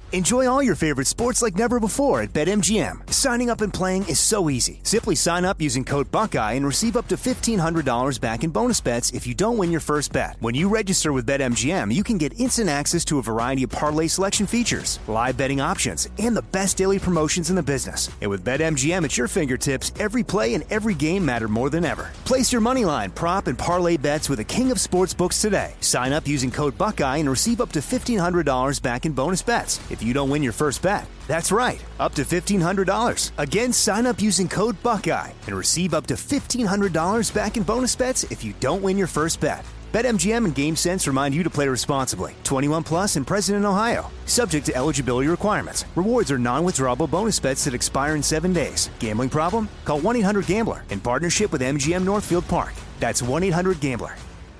Enjoy all your favorite sports like never before at BetMGM. Signing up and playing is so easy. Simply sign up using code Buckeye and receive up to $1,500 back in bonus bets if you don't win your first bet. When you register with BetMGM, you can get instant access to a variety of parlay selection features, live betting options, and the best daily promotions in the business. And with BetMGM at your fingertips, every play and every game matter more than ever. Place your moneyline, prop, and parlay bets with the king of sportsbooks today. Sign up using code Buckeye and receive up to $1,500 back in bonus bets if you don't win your first bet. That's right, up to $1,500. Again, sign up using code Buckeye and receive up to $1,500 back in bonus bets if you don't win your first bet. BetMGM and GameSense remind you to play responsibly. 21 plus and present in Ohio. Subject to eligibility requirements. Rewards are non-withdrawable bonus bets that expire in 7 days. Gambling problem? Call 1-800-GAMBLER in partnership with MGM Northfield Park. That's 1-800-GAMBLER.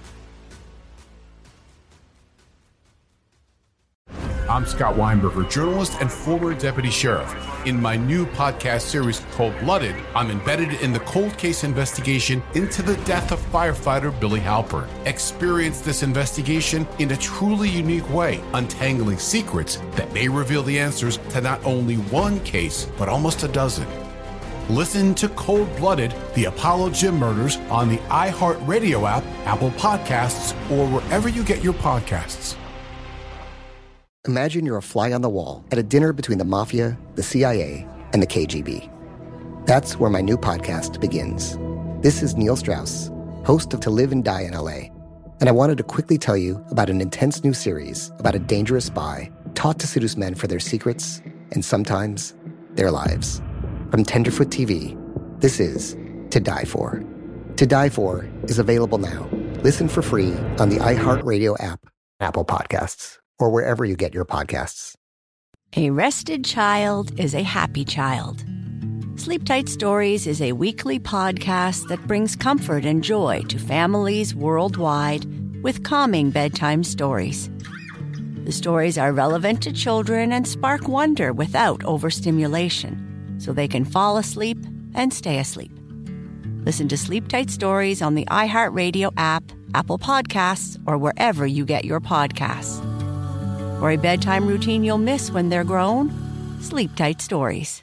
I'm Scott Weinberger, journalist and former deputy sheriff. In my new podcast series, Cold Blooded, I'm embedded in the cold case investigation into the death of firefighter Billy Halpern. Experience this investigation in a truly unique way, untangling secrets that may reveal the answers to not only one case, but almost a dozen. Listen to Cold Blooded, the Apollo Gym Murders on the iHeartRadio app, Apple Podcasts, or wherever you get your podcasts. Imagine you're a fly on the wall at a dinner between the Mafia, the CIA, and the KGB. That's where my new podcast begins. This is Neil Strauss, host of To Live and Die in LA, and I wanted to quickly tell you about an intense new series about a dangerous spy taught to seduce men for their secrets and sometimes their lives. From Tenderfoot TV, this is To Die For. To Die For is available now. Listen for free on the iHeartRadio app, Apple Podcasts, or wherever you get your podcasts. A rested child is a happy child. Sleep Tight Stories is a weekly podcast that brings comfort and joy to families worldwide with calming bedtime stories. The stories are relevant to children and spark wonder without overstimulation, so they can fall asleep and stay asleep. Listen to Sleep Tight Stories on the iHeartRadio app, Apple Podcasts, or wherever you get your podcasts. For a bedtime routine you'll miss when they're grown, Sleep Tight Stories.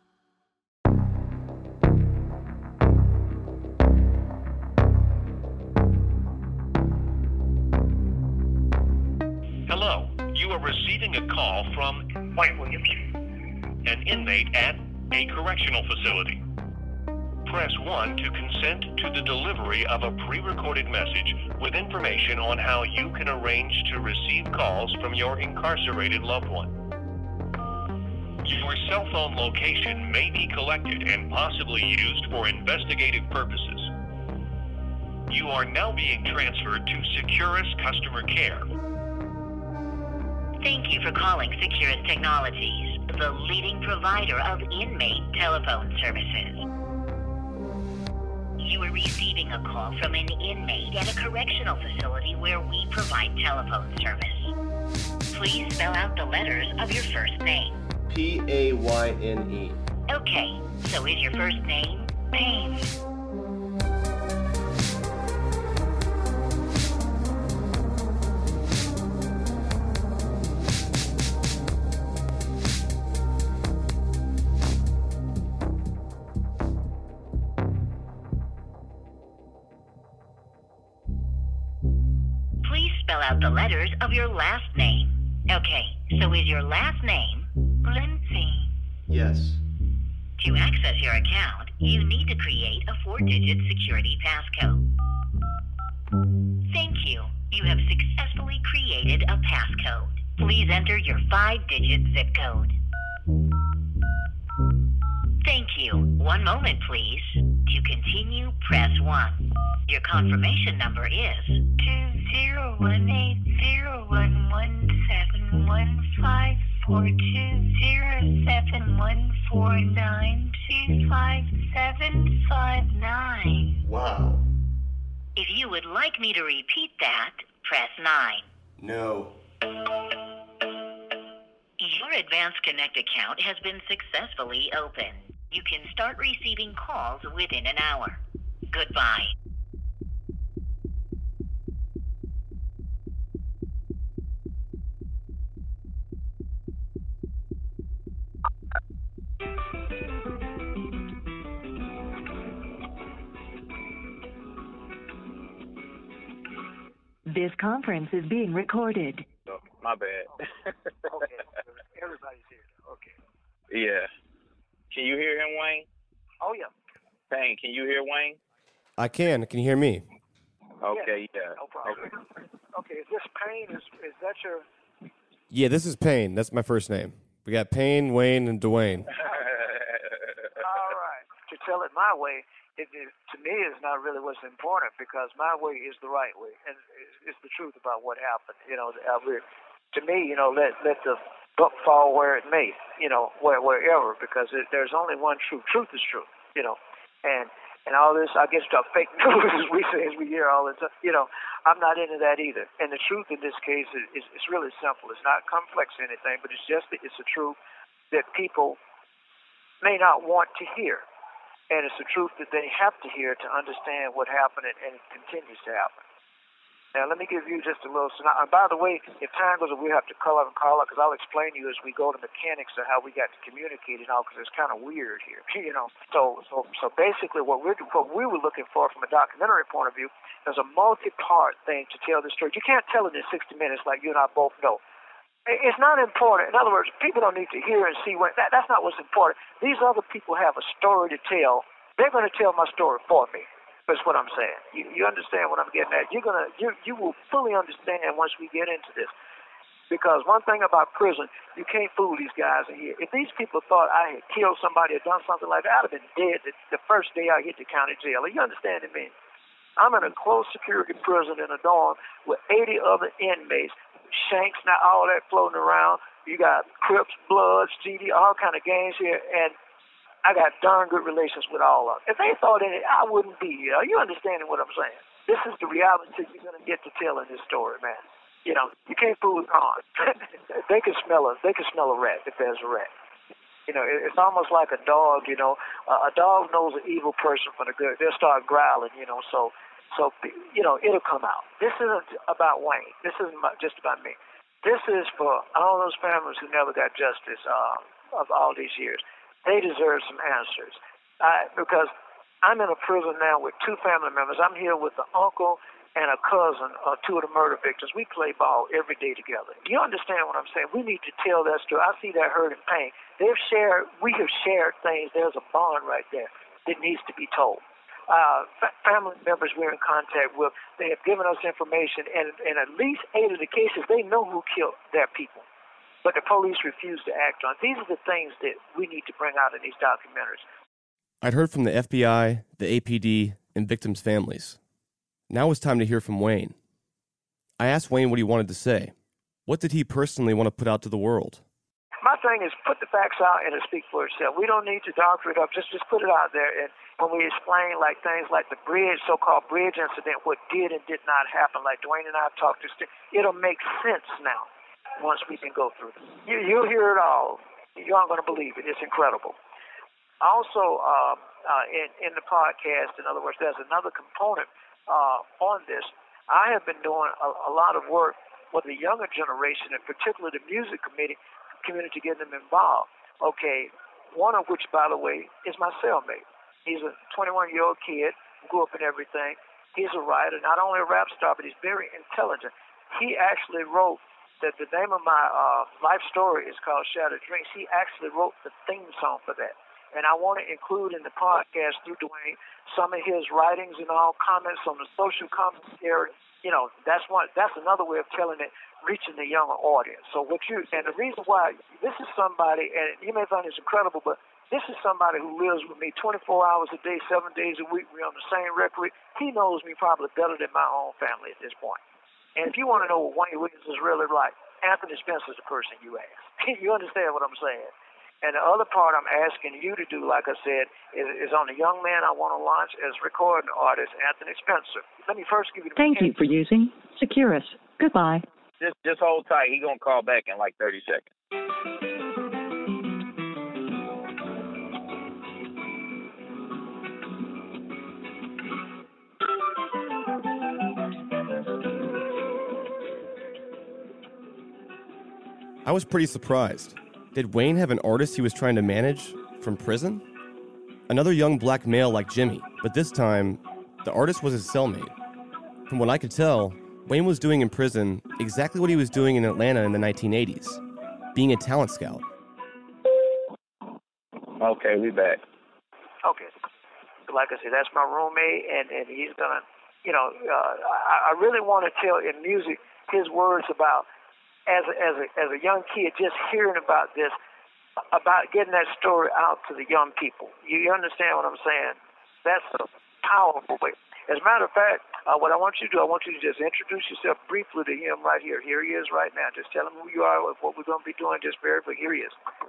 Hello, you are receiving a call from White Williams, an inmate at a correctional facility. Press 1 to consent to the delivery of a pre-recorded message with information on how you can arrange to receive calls from your incarcerated loved one. Your cell phone location may be collected and possibly used for investigative purposes. You are now being transferred to Securus Customer Care. Thank you for calling Securus Technologies, the leading provider of inmate telephone services. You are receiving a call from an inmate at a correctional facility where we provide telephone service. Please spell out the letters of your first name. P-A-Y-N-E. Okay, so is your first name Payne? Spell out the letters of your last name. Okay, so is your last name Lindsay? Yes. To access your account, you need to create a 4-digit security passcode. Thank you. You have successfully created a passcode. Please enter your 5-digit zip code. Thank you. One moment, please. To continue, press 1. Your confirmation number is 20110171142714925759. Wow. If you would like me to repeat that, press 9. No. Your Advanced Connect account has been successfully opened. You can start receiving calls within an hour. Goodbye. This conference is being recorded. Oh, my bad. Okay. Everybody's here. Okay. Yeah. Can you hear him, Wayne? Oh, yeah. Payne, can you hear Wayne? I can. Can you hear me? Okay, yeah. No problem. Okay, is this Payne? Is that your... Yeah, this is Payne. That's my first name. We got Payne, Wayne, and Dwayne. All right. To tell it my way, to me, is not really what's important, because my way is the right way, and it's the truth about what happened. You know, to me, you know, let the book fall where it may, you know, wherever, because there's only one truth. Truth is truth, you know, and all this, I guess, stuff, fake news, as we say, as we hear all the time, you know, I'm not into that either. And the truth in this case is really simple. It's not complex or anything, but it's just it's a truth that people may not want to hear. And it's the truth that they have to hear to understand what happened and it continues to happen. Now, let me give you just a little synopsis. By the way, if time goes, we have to call up, because I'll explain to you as we go to mechanics of how we got to communicate and all, because it's kind of weird here, you know. So basically, what we were looking for from a documentary point of view is a multi-part thing to tell the story. You can't tell it in 60 minutes like you and I both know. It's not important. In other words, people don't need to hear and see that's not what's important. These other people have a story to tell. They're going to tell my story for me. That's what I'm saying. You understand what I'm getting at? You will fully understand once we get into this. Because one thing about prison, you can't fool these guys in here. If these people thought I had killed somebody or done something like that, I'd have been dead the first day I hit the county jail. You understand me? I'm in a closed security prison in a dorm with 80 other inmates. Shanks, now all that floating around. You got Crips, Bloods, GD, all kind of gangs here, and I got darn good relations with all of them. If they thought in it, I wouldn't be here. Are you understanding what I'm saying? This is the reality you're going to get to tell in this story, man. You know, you can't fool with on. They can smell a rat if there's a rat. You know, it's almost like a dog. You know, a dog knows an evil person from the good. They'll start growling. You know, so you know, it'll come out. This isn't about Wayne. This isn't just about me. This is for all those families who never got justice of all these years. They deserve some answers. Because I'm in a prison now with two family members. I'm here with the uncle and a cousin of two of the murder victims. We play ball every day together. You understand what I'm saying? We need to tell that story. I see that hurt and pain. We have shared things. There's a bond right there that needs to be told. Family members we're in contact with, they have given us information, and in at least 8 of the cases, they know who killed their people. But the police refuse to act on. These are the things that we need to bring out in these documentaries. I'd heard from the FBI, the APD, and victims' families. Now it's time to hear from Wayne. I asked Wayne what he wanted to say. What did he personally want to put out to the world? My thing is put the facts out and it'll speak for itself. We don't need to doctor it up. Just put it out there. And when we explain like things like the bridge, so-called bridge incident, what did and did not happen, like Dwayne and I have talked this, it'll make sense now once we can go through it. You'll hear it all. You aren't going to believe it. It's incredible. Also, in the podcast, in other words, there's another component on this. I have been doing a lot of work with the younger generation, in particular the music community, getting them involved. Okay, one of which, by the way, is my cellmate. He's a 21-year-old kid, grew up in everything. He's a writer, not only a rap star, but he's very intelligent. He actually wrote that the name of my life story is called Shattered Dreams. He actually wrote the theme song for that. And I want to include in the podcast through Dwayne some of his writings and all comments on the social commentary. You know, that's another way of telling it, reaching the younger audience. So and the reason why, this is somebody, and you may find this incredible, but this is somebody who lives with me 24 hours a day, 7 days a week. We're on the same record. He knows me probably better than my own family at this point. And if you want to know what Wayne Williams is really like, Anthony Spencer is the person you ask. You understand what I'm saying? And the other part I'm asking you to do, like I said, is on the young man I want to launch as recording artist, Anthony Spencer. Let me first give you the... Thank you for using Securus. Goodbye. Just hold tight. He's going to call back in like 30 seconds. I was pretty surprised. Did Wayne have an artist he was trying to manage from prison? Another young black male like Jimmy, but this time, the artist was his cellmate. From what I could tell, Wayne was doing in prison exactly what he was doing in Atlanta in the 1980s, being a talent scout. Okay, we back. Okay. Like I said, that's my roommate, and he's going to, I really want to tell in music his words about, as a young kid, just hearing about this, about getting that story out to the young people. You understand what I'm saying? That's a powerful way. As a matter of fact, what I want you to do, I want you to just introduce yourself briefly to him right here. Here he is right now. Just tell him who you are, what we're going to be doing, just very quick. Here he is.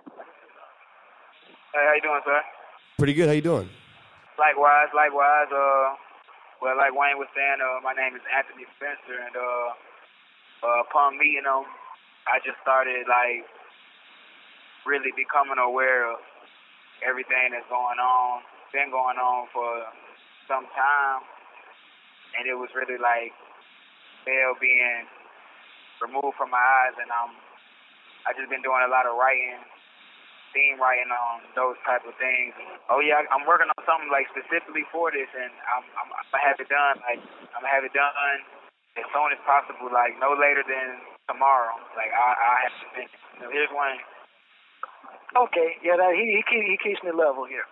Hey, how you doing, sir? Pretty good. How you doing? Likewise. Well, like Wayne was saying, my name is Anthony Spencer, and upon meeting him, I just started, really becoming aware of everything that's going on. Been going on for some time, and it was really veil being removed from my eyes, and I just been doing a lot of writing, theme writing on those type of things. Oh yeah, I'm working on something specifically for this, and I'm gonna have it done. I'm gonna have it done as soon as possible, no later than tomorrow. I have to finish. Here's one. Okay, yeah, he keeps me level here.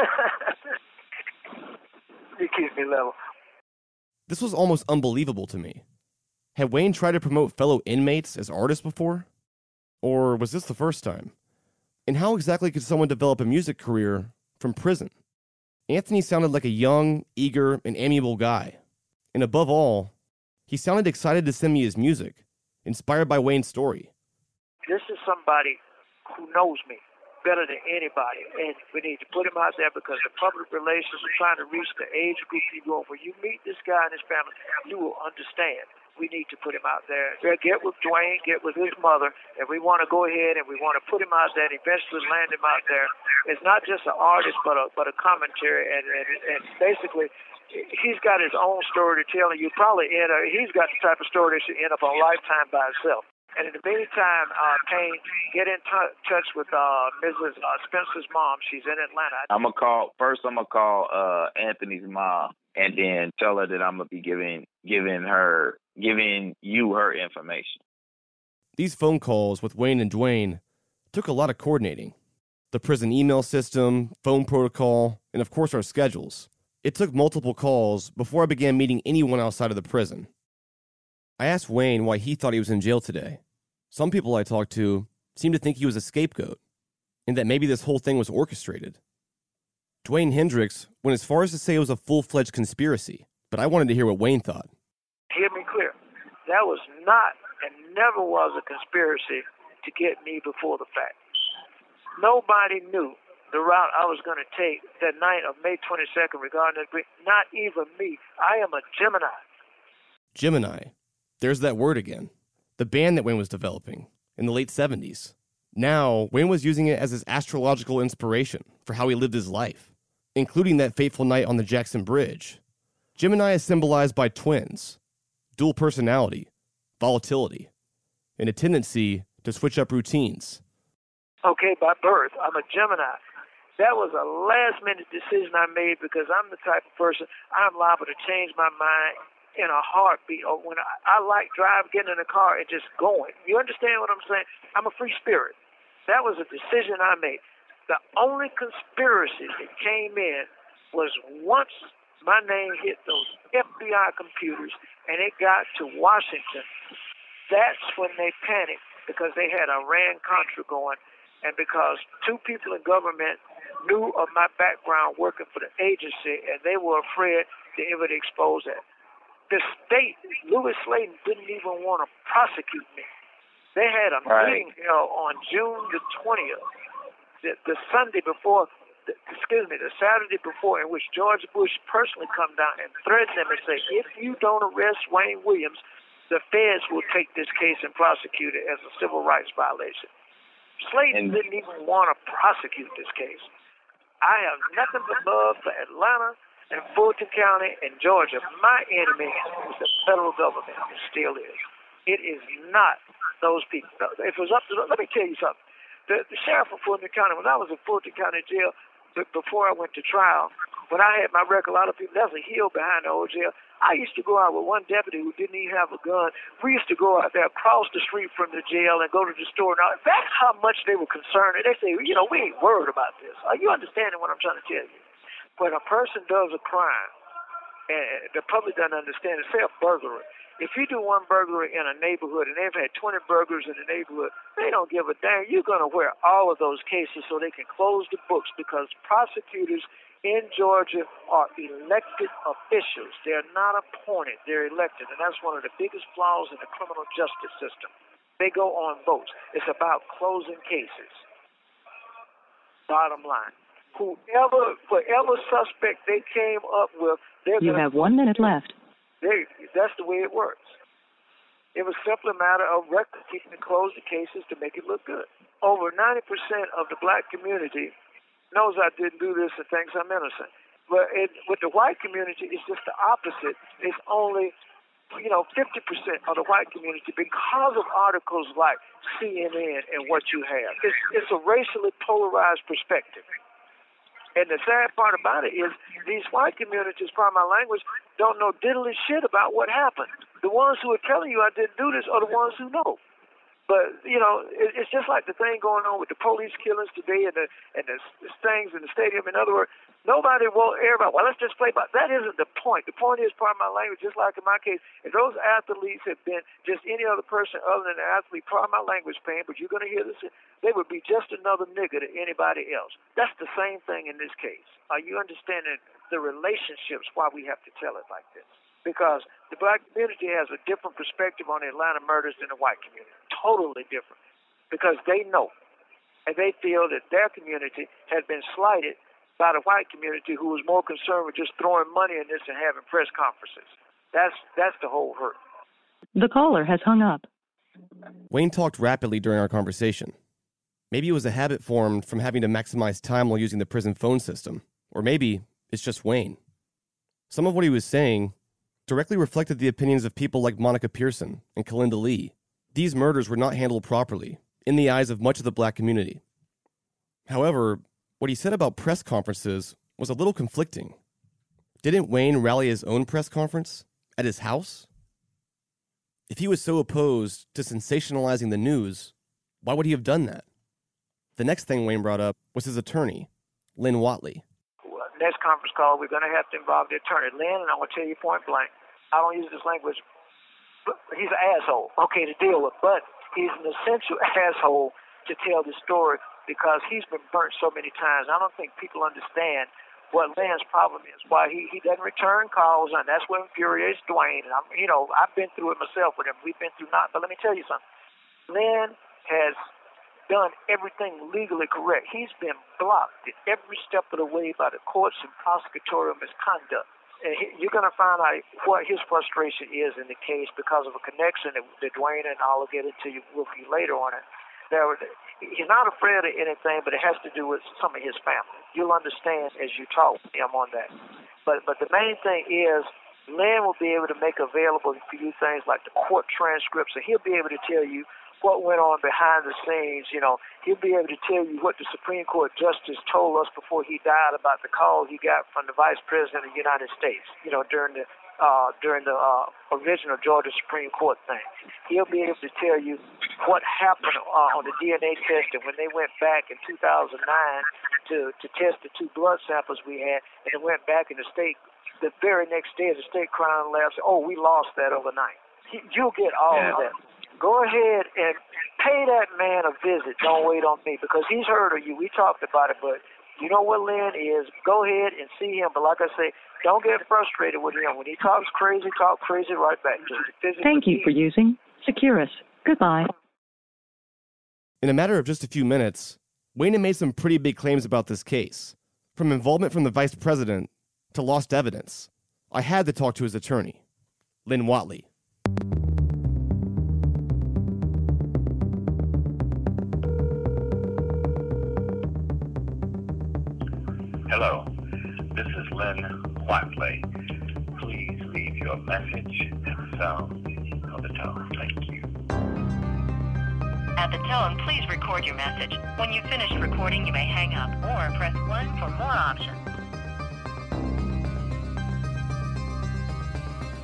He keeps me level. This was almost unbelievable to me. Had Wayne tried to promote fellow inmates as artists before? Or was this the first time? And how exactly could someone develop a music career from prison? Anthony sounded like a young, eager, and amiable guy. And above all, he sounded excited to send me his music, inspired by Wayne's story. This is somebody who knows me better than anybody, and we need to put him out there because the public relations are trying to reach the age group you go. When you meet this guy and his family, you will understand. We need to put him out there. Get with Dwayne, get with his mother, and we want to go ahead and we want to put him out there and eventually land him out there. It's not just an artist, but a commentary, and basically he's got his own story to tell, and he's got the type of story that should end up on Lifetime by itself. And in the meantime, Kane, get in touch with Mrs. Spencer's mom. She's in Atlanta. I'm gonna call Anthony's mom, and then tell her that I'm gonna be giving you her information. These phone calls with Wayne and Dwayne took a lot of coordinating. The prison email system, phone protocol, and of course our schedules. It took multiple calls before I began meeting anyone outside of the prison. I asked Wayne why he thought he was in jail today. Some people I talked to seemed to think he was a scapegoat, and that maybe this whole thing was orchestrated. Dwayne Hendricks went as far as to say it was a full-fledged conspiracy, but I wanted to hear what Wayne thought. Hear me clear. That was not and never was a conspiracy to get me before the fact. Nobody knew the route I was going to take that night of May 22nd regarding that. Not even me. I am a Gemini. Gemini. There's that word again. The band that Wayne was developing in the late 70s. Now, Wayne was using it as his astrological inspiration for how he lived his life, including that fateful night on the Jackson Bridge. Gemini is symbolized by twins, dual personality, volatility, and a tendency to switch up routines. Okay, by birth, I'm a Gemini. That was a last-minute decision I made because I'm the type of person, I'm liable to change my mind in a heartbeat, or when I like getting in a car and just going. You understand what I'm saying? I'm a free spirit. That was a decision I made. The only conspiracy that came in was once my name hit those FBI computers and it got to Washington, that's when they panicked because they had Iran-Contra going, and because two people in government knew of my background working for the agency and they were afraid that it would expose that. The state, Louis Slayton, didn't even want to prosecute me. They had a meeting on June the 20th, the Sunday before, the Saturday before, in which George Bush personally come down and threatened them and say, if you don't arrest Wayne Williams, the feds will take this case and prosecute it as a civil rights violation. Slayton didn't even want to prosecute this case. I have nothing but love for Atlanta and Fulton County and Georgia. My enemy is the federal government. It still is. It is not those people. If it was up to them, let me tell you something. The sheriff of Fulton County, when I was in Fulton County jail, before I went to trial, when I had my record, a lot of people, there's a hill behind the old jail. I used to go out with one deputy who didn't even have a gun. We used to go out there across the street from the jail and go to the store. Now, that's how much they were concerned. And they say, we ain't worried about this. Are you understanding what I'm trying to tell you? When a person does a crime, and the public doesn't understand it, say a burglary. If you do one burglary in a neighborhood and they've had 20 burglars in the neighborhood, they don't give a damn. You're going to wear all of those cases so they can close the books, because prosecutors in Georgia are elected officials. They're not appointed. They're elected. And that's one of the biggest flaws in the criminal justice system. They go on votes. It's about closing cases. Bottom line. Whatever suspect they came up with, you have 1 minute left. That's the way it works. It was simply a matter of rectifying and close the cases to make it look good. Over 90% of the black community knows I didn't do this and thinks I'm innocent. But with the white community, it's just the opposite. It's only 50% of the white community because of articles like CNN and what you have. It's a racially polarized perspective. And the sad part about it is these white communities, pardon my language, don't know diddly shit about what happened. The ones who are telling you I didn't do this are the ones who know. But, it's just like the thing going on with the police killings today and the things in the stadium. In other words, nobody wants everybody, well, let's just play by. That isn't the point. The point is, pardon my language, just like in my case, if those athletes had been just any other person other than an athlete, pardon my language, pain, but you're going to hear this, they would be just another nigger to anybody else. That's the same thing in this case. Are you understanding the relationships, why we have to tell it like this? Because the black community has a different perspective on the Atlanta murders than the white community. Totally different. Because they know, and they feel that their community has been slighted by the white community, who was more concerned with just throwing money in this and having press conferences. That's the whole hurt. The caller has hung up. Wayne talked rapidly during our conversation. Maybe it was a habit formed from having to maximize time while using the prison phone system. Or maybe it's just Wayne. Some of what he was saying directly reflected the opinions of people like Monica Pearson and Kalinda Lee. These murders were not handled properly in the eyes of much of the black community. However, what he said about press conferences was a little conflicting. Didn't Wayne rally his own press conference at his house? If he was so opposed to sensationalizing the news, why would he have done that? The next thing Wayne brought up was his attorney, Lynn Watley. Next conference call, we're going to have to involve the attorney. Lynn, and I'm going to tell you point blank, I don't use this language, but he's an asshole, okay, to deal with, but he's an essential asshole to tell the story because he's been burnt so many times. I don't think people understand what Lynn's problem is, why he doesn't return calls, and that's what infuriates Dwayne. And I've been through it myself with him. We've been through but let me tell you something. Lynn has done everything legally correct. He's been blocked at every step of the way by the courts and prosecutorial misconduct. And you're going to find out what his frustration is in the case because of a connection that Dwayne and I'll get into with you later on it. He's not afraid of anything, but it has to do with some of his family. You'll understand as you talk to him on that. But the main thing is Lynn will be able to make available for you things like the court transcripts, and he'll be able to tell you what went on behind the scenes. He'll be able to tell you what the Supreme Court justice told us before he died about the call he got from the Vice President of the United States, during the original Georgia Supreme Court thing. He'll be able to tell you what happened on the DNA test, and when they went back in 2009 to test the 2 blood samples we had, and it went back in the very next day the state crime lab said, we lost that overnight. You'll get all of that. Go ahead and pay that man a visit. Don't wait on me, because he's heard of you. We talked about it, but you know what Lynn is. Go ahead and see him. But like I say, don't get frustrated with him. When he talks crazy, talk crazy right back. Thank you for using Securus. Goodbye. In a matter of just a few minutes, Wayne had made some pretty big claims about this case, from involvement from the vice president to lost evidence. I had to talk to his attorney, Lynn Watley. Hello, this is Lynn Watley. Please leave your message at the sound of the tone. Thank you. At the tone, please record your message. When you've finished recording, you may hang up or press 1 for more options.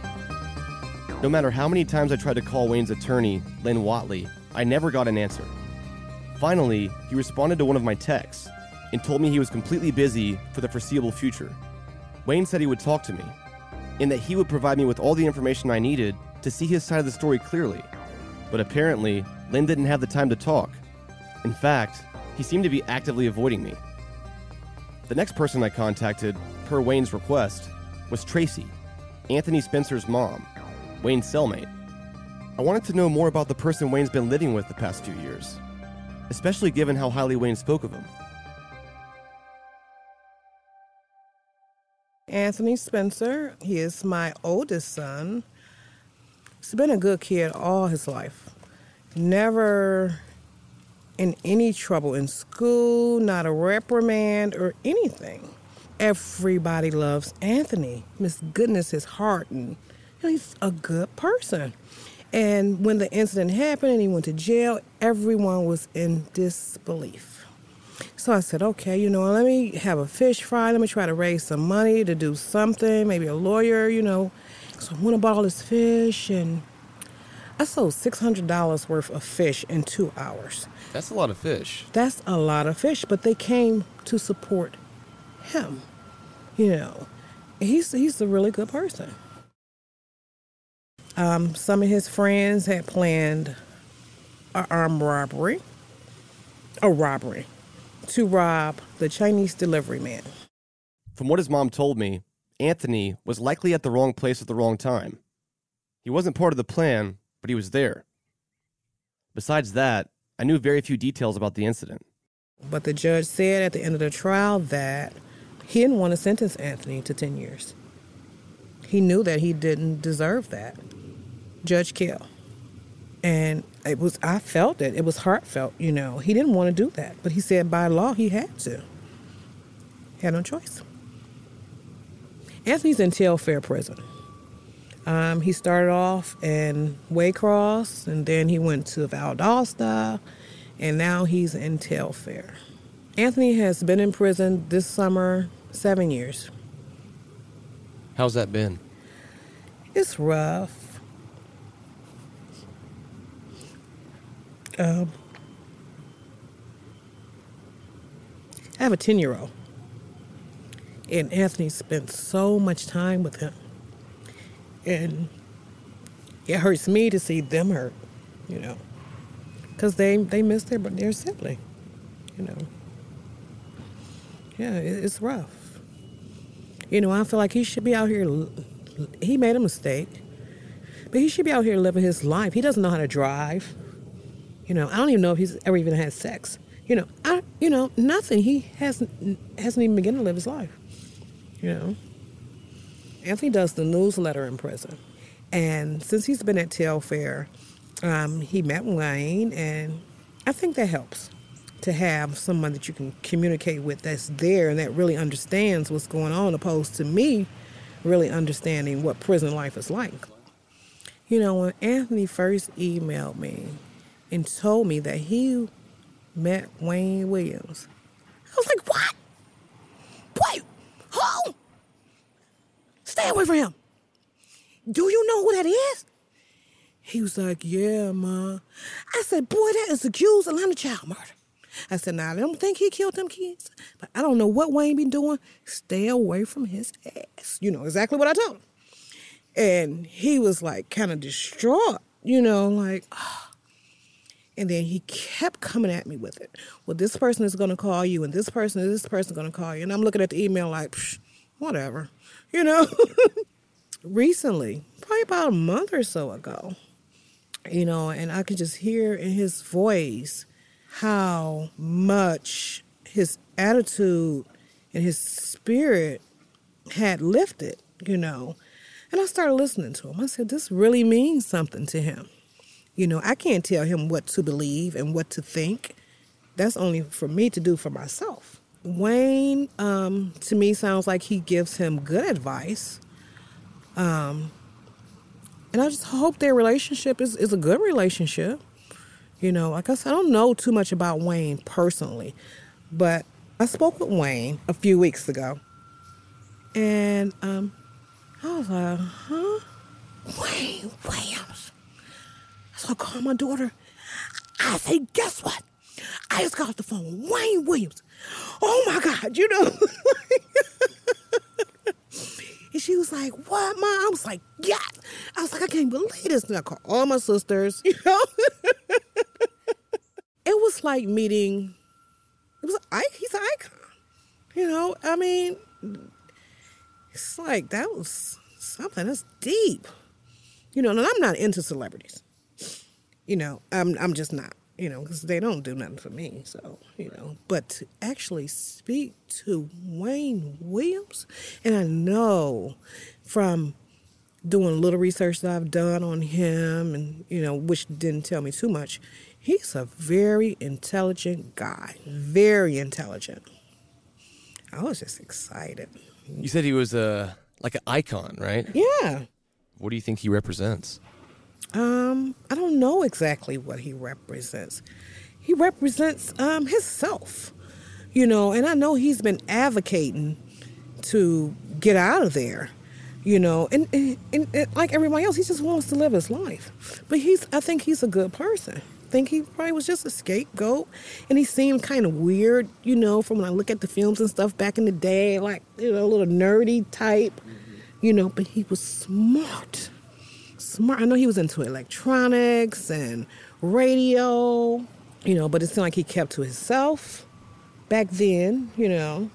No matter how many times I tried to call Wayne's attorney, Len Watley, I never got an answer. Finally, he responded to one of my texts and told me he was completely busy for the foreseeable future. Wayne said he would talk to me, and that he would provide me with all the information I needed to see his side of the story clearly. But apparently, Len didn't have the time to talk. In fact, he seemed to be actively avoiding me. The next person I contacted, per Wayne's request, was Tracy, Anthony Spencer's mom, Wayne's cellmate. I wanted to know more about the person Wayne's been living with the past few years, especially given how highly Wayne spoke of him. Anthony Spencer, he is my oldest son. He's been a good kid all his life. Never in any trouble in school, not a reprimand or anything. Everybody loves Anthony. Miss goodness, his heart, and he's a good person. And when the incident happened and he went to jail, everyone was in disbelief. So I said, okay, let me have a fish fry. Let me try to raise some money to do something, maybe a lawyer, So I went and bought all this fish, and I sold $600 worth of fish in 2 hours. That's a lot of fish. That's a lot of fish, but they came to support him. He's a really good person. Some of his friends had planned an armed robbery, to rob the Chinese delivery man. From what his mom told me, Anthony was likely at the wrong place at the wrong time. He wasn't part of the plan, but he was there. Besides that, I knew very few details about the incident. But the judge said at the end of the trial that he didn't want to sentence Anthony to 10 years. He knew that he didn't deserve that. Judge Kell. And I felt it. It was heartfelt, He didn't want to do that. But he said by law he had to. He had no choice. Anthony's in Telfair Prison. He started off in Waycross, and then he went to Valdosta, and now he's in Telfair. Anthony has been in prison this summer 7 years. How's that been? It's rough. I have a 10-year-old, and Anthony spent so much time with him, and it hurts me to see them hurt, because they miss their sibling, Yeah, it's rough. I feel like he should be out here. He made a mistake, but he should be out here living his life. He doesn't know how to drive. I don't even know if he's ever even had sex. Nothing. He hasn't even begun to live his life. Anthony does the newsletter in prison. And since he's been at Telfair, he met Wayne, and I think that helps to have someone that you can communicate with that's there and that really understands what's going on, opposed to me really understanding what prison life is like. When Anthony first emailed me and told me that he met Wayne Williams, I was like, what? Wait, who? Stay away from him. Do you know who that is? He was like, yeah, Ma. I said, boy, that is accused of Atlanta child murder. I said, I don't think he killed them kids, but I don't know what Wayne be doing. Stay away from his ass. Exactly what I told him. And he was like kind of distraught, like, oh. And then he kept coming at me with it. Well, this person is going to call you, and this person is going to call you. And I'm looking at the email like, whatever, Recently, probably about a month or so ago, and I could just hear in his voice how much his attitude and his spirit had lifted, And I started listening to him. I said, this really means something to him. I can't tell him what to believe and what to think. That's only for me to do for myself. Wayne, to me, sounds like he gives him good advice. And I just hope their relationship is a good relationship. Like I said, I don't know too much about Wayne personally, but I spoke with Wayne a few weeks ago. And I was like, huh? Wayne Williams. So I called my daughter. I say, guess what? I just got off the phone with Wayne Williams. Oh, my God, you know. And she was like, what, Mom? I was like, yes. I was like, I can't believe this. And I called all my sisters, you know. It was like meeting, he's an icon. You know, I mean, it's like, that was something that's deep. You know, and I'm not into celebrities. You know, I'm just not, you know, because they don't do nothing for me. So, you know, but to actually speak to Wayne Williams, and I know from doing a little research that I've done on him and, you know, which didn't tell me too much, he's a very intelligent guy, very intelligent. I was just excited. You said he was like an icon, right? Yeah. What do you think he represents? I don't know exactly what he represents. He represents himself, you know, and I know he's been advocating to get out of there, you know, and like everybody else, he just wants to live his life. But I think he's a good person. I think he probably was just a scapegoat, and he seemed kind of weird, you know, from when I look at the films and stuff back in the day, like, you know, a little nerdy type, you know, but he was smart. I know he was into electronics and radio, you know, but it seemed like he kept to himself back then, you know.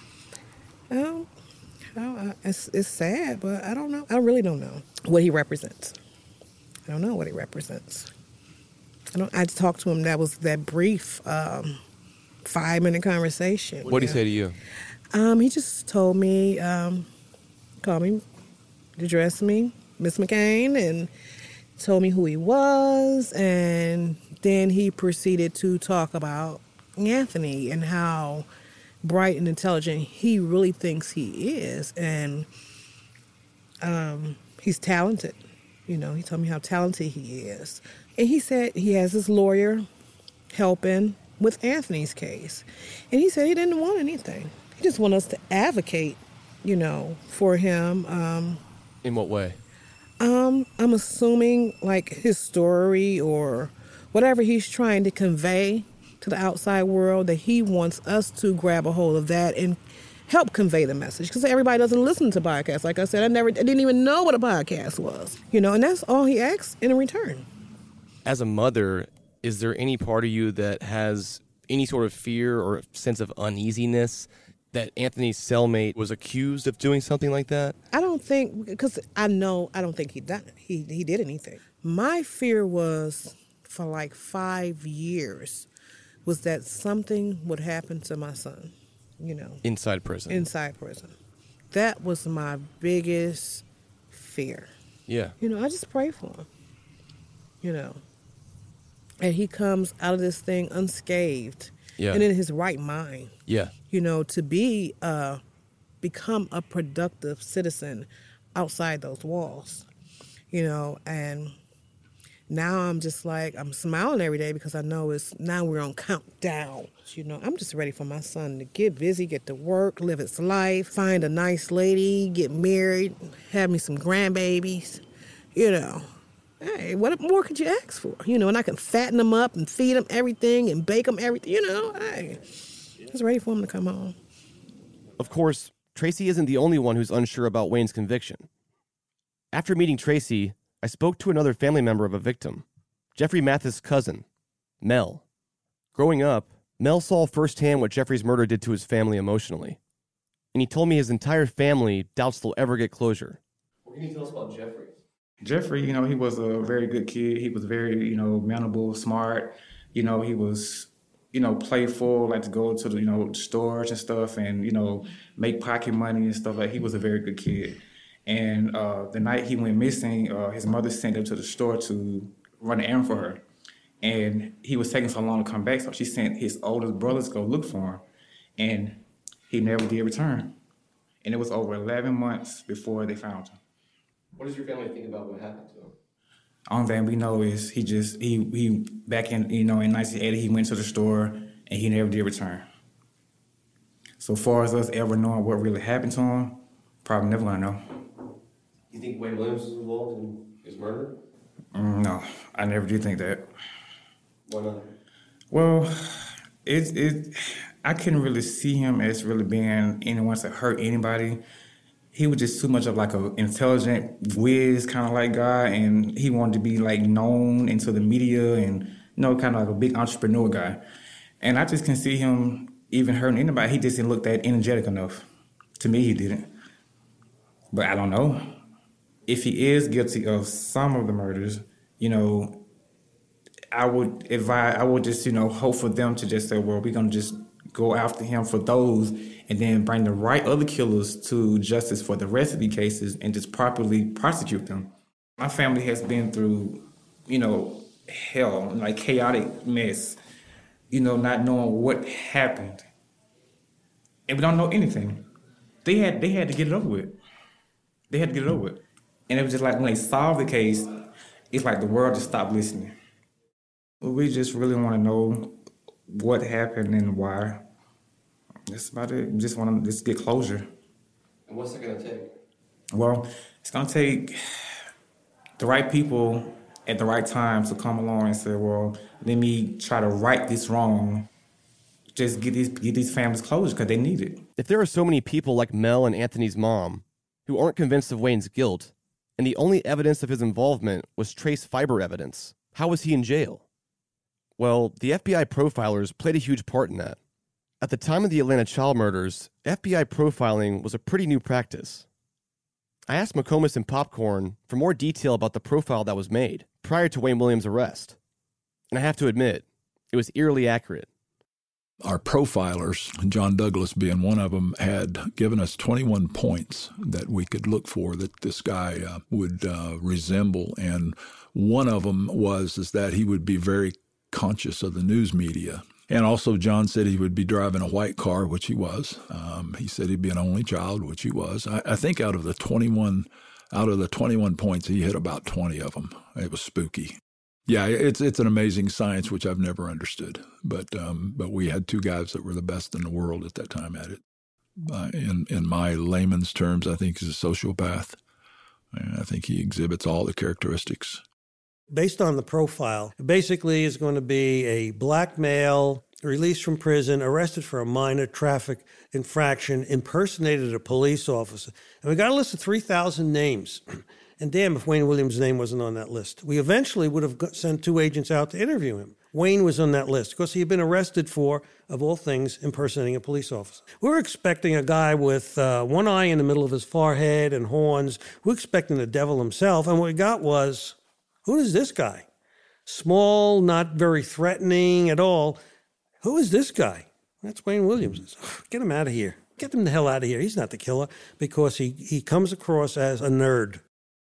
It's sad, but I don't know. I really don't know what he represents. I don't know what he represents. I talked to him. That was that brief 5-minute conversation. What did he say to you? He just told me, called me, addressed me, Miss McCain, and told me who he was, and then he proceeded to talk about Anthony and how bright and intelligent he really thinks he is, and he's talented. You know, he told me how talented he is. And he said he has his lawyer helping with Anthony's case. And he said he didn't want anything. He just wanted us to advocate, you know, for him. In what way? I'm assuming like his story or whatever he's trying to convey to the outside world, that he wants us to grab a hold of that and help convey the message. Because everybody doesn't listen to podcasts. Like I said, I didn't even know what a podcast was, you know, and that's all he asks in return. As a mother, is there any part of you that has any sort of fear or sense of uneasiness that Anthony's cellmate was accused of doing something like that? I don't think, because I don't think he done it. He did anything. My fear was, for like 5 years, was that something would happen to my son, you know. Inside prison. Inside prison. That was my biggest fear. Yeah. You know, I just pray for him, you know. And he comes out of this thing unscathed. Yeah. And in his right mind. Yeah. You know, to become a productive citizen outside those walls, you know, and now I'm just like, I'm smiling every day because I know now we're on countdown, you know. I'm just ready for my son to get busy, get to work, live his life, find a nice lady, get married, have me some grandbabies, you know. Hey, what more could you ask for? You know, and I can fatten them up and feed them everything and bake them everything, you know. Hey, just ready for him to come home. Of course, Tracy isn't the only one who's unsure about Wayne's conviction. After meeting Tracy, I spoke to another family member of a victim, Jeffrey Mathis' cousin, Mel. Growing up, Mel saw firsthand what Jeffrey's murder did to his family emotionally. And he told me his entire family doubts they'll ever get closure. What can you tell us about Jeffrey? Jeffrey, you know, he was a very good kid. He was very, you know, manable, smart. You know, he was, you know, playful, like to go to the, you know, stores and stuff and, you know, make pocket money and stuff. Like, he was a very good kid. And the night he went missing, his mother sent him to the store to run an errand for her. And he was taking so long to come back, so she sent his oldest brothers to go look for him. And he never did return. And it was over 11 months before they found him. What does your family think about what happened to him? Only thing we know is he back in, you know, in 1980, he went to the store and he never did return. So far as us ever knowing what really happened to him, probably never gonna know. You think Wayne Williams was involved in is murder? No, I never did think that. Why not? Well, I couldn't really see him as really being anyone to hurt anybody. He was just too much of like an intelligent, whiz kind of like guy, and he wanted to be like known into the media and, you know, kind of like a big entrepreneur guy. And I just can see him even hurting anybody. He just didn't look that energetic enough. To me, he didn't. But I don't know. If he is guilty of some of the murders, you know, I would just, you know, hope for them to just say, well, we're going to just go after him for those and then bring the right other killers to justice for the rest of the cases and just properly prosecute them. My family has been through, you know, hell, like chaotic mess, you know, not knowing what happened. And we don't know anything. They had to get it over with. They had to get it over with. And it was just like when they solved the case, it's like the world just stopped listening. We just really want to know what happened and why. That's about it. We just want to just get closure. And what's it going to take? Well, it's going to take the right people at the right time to come along and say, well, let me try to right this wrong. Just get these families closure because they need it. If there are so many people like Mel and Anthony's mom who aren't convinced of Wayne's guilt, and the only evidence of his involvement was trace fiber evidence, how was he in jail? Well, the FBI profilers played a huge part in that. At the time of the Atlanta child murders, FBI profiling was a pretty new practice. I asked McComas and Popcorn for more detail about the profile that was made prior to Wayne Williams' arrest. And I have to admit, it was eerily accurate. Our profilers, John Douglas being one of them, had given us 21 points that we could look for that this guy would resemble. And one of them was that he would be very conscious of the news media. And also John said he would be driving a white car, which he was. He said he'd be an only child, which he was. I think out of the 21 points, he hit about 20 of them. It was spooky. Yeah, it's an amazing science, which I've never understood. But we had two guys that were the best in the world at that time at it. In my layman's terms, I think he's a sociopath. I think he exhibits all the characteristics. Based on the profile, basically is going to be a black male released from prison, arrested for a minor traffic infraction, impersonated a police officer. And we got a list of 3,000 names. And damn if Wayne Williams' name wasn't on that list. We eventually would have sent 2 agents out to interview him. Wayne was on that list because he had been arrested for, of all things, impersonating a police officer. We were expecting a guy with one eye in the middle of his forehead and horns. We were expecting the devil himself. And what we got was, who is this guy? Small, not very threatening at all. Who is this guy? That's Wayne Williams. Get him out of here. Get him the hell out of here. He's not the killer because he comes across as a nerd.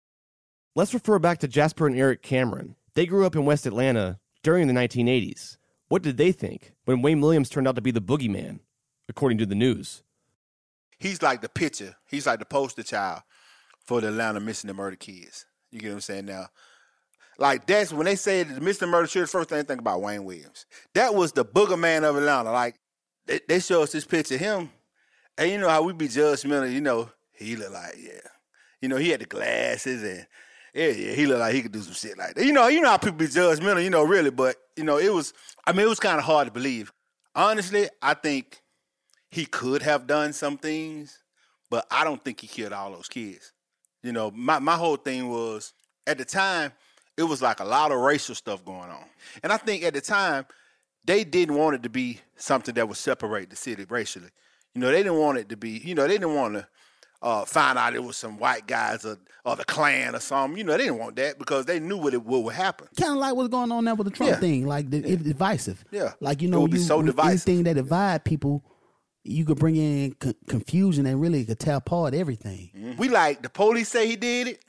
Let's refer back to Jasper and Eric Cameron. They grew up in West Atlanta during the 1980s. What did they think when Wayne Williams turned out to be the boogeyman, according to the news? He's like the picture. He's like the poster child for the Atlanta missing and murder kids. You get what I'm saying now? Like, that's when they say the missing and murder kids, first thing they think about Wayne Williams. That was the booger man of Atlanta. Like, they show us this picture of him, and you know how we be judgmental, you know, he looked like, yeah. You know, he had the glasses and yeah, he looked like he could do some shit like that. You know how people be judgmental, you know, really, but, you know, it was kind of hard to believe. Honestly, I think he could have done some things, but I don't think he killed all those kids. You know, my whole thing was, at the time, it was like a lot of racial stuff going on. And I think at the time, they didn't want it to be something that would separate the city racially. You know, they didn't want it to be, you know, they didn't want to find out it was some white guys or the Klan or something. You know, they didn't want that because they knew what would happen. Kind of like what's going on now with the Trump thing. Like, it's divisive. Yeah. Like, you know, it would be so divisive. Anything that divide people, you could bring in confusion and really could tear apart everything. Mm-hmm. We like, the police say he did it.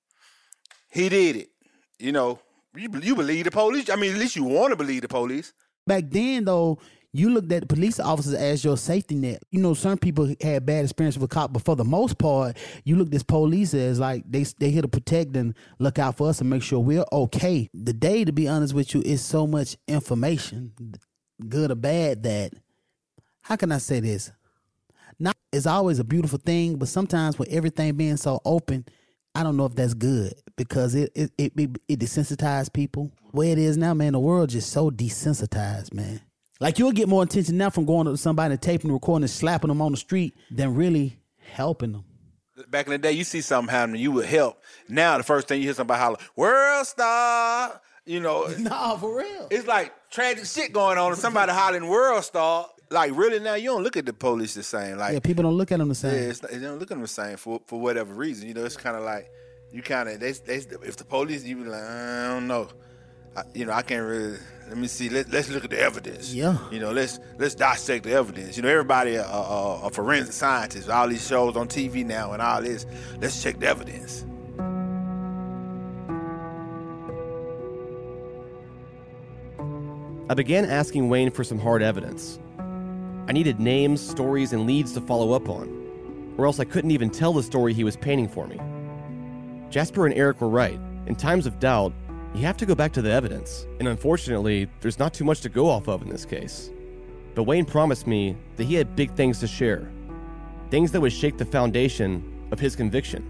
He did it. You know, you believe the police. I mean, at least you want to believe the police. Back then, though, you looked at the police officers as your safety net. You know, some people had bad experience with cops, but for the most part, you looked at police as like they here to protect and look out for us and make sure we're okay. Today, to be honest with you, is so much information, good or bad, that, how can I say this? Not, it's always a beautiful thing, but sometimes with everything being so open, I don't know if that's good because it desensitized people. The way it is now, man, the world just so desensitized, man. Like you'll get more attention now from going up to somebody and taping, recording, and slapping them on the street than really helping them. Back in the day, you see something happening, you would help. Now, the first thing you hear somebody holler, "World Star," you know. Nah, for real. It's like tragic shit going on and somebody hollering "World Star." Like, really now, you don't look at the police the same. Like, yeah, people don't look at them the same. Yeah, they don't look at them the same for whatever reason. You know, it's kind of like, you kind of, if the police, you be like, I don't know. I can't really, let me see, let's look at the evidence. Yeah. You know, let's dissect the evidence. You know, everybody a forensic scientist, all these shows on TV now and all this, let's check the evidence. I began asking Wayne for some hard evidence. I needed names, stories, and leads to follow up on, or else I couldn't even tell the story he was painting for me. Jasper and Eric were right. In times of doubt, you have to go back to the evidence, and unfortunately, there's not too much to go off of in this case. But Wayne promised me that he had big things to share, things that would shake the foundation of his conviction.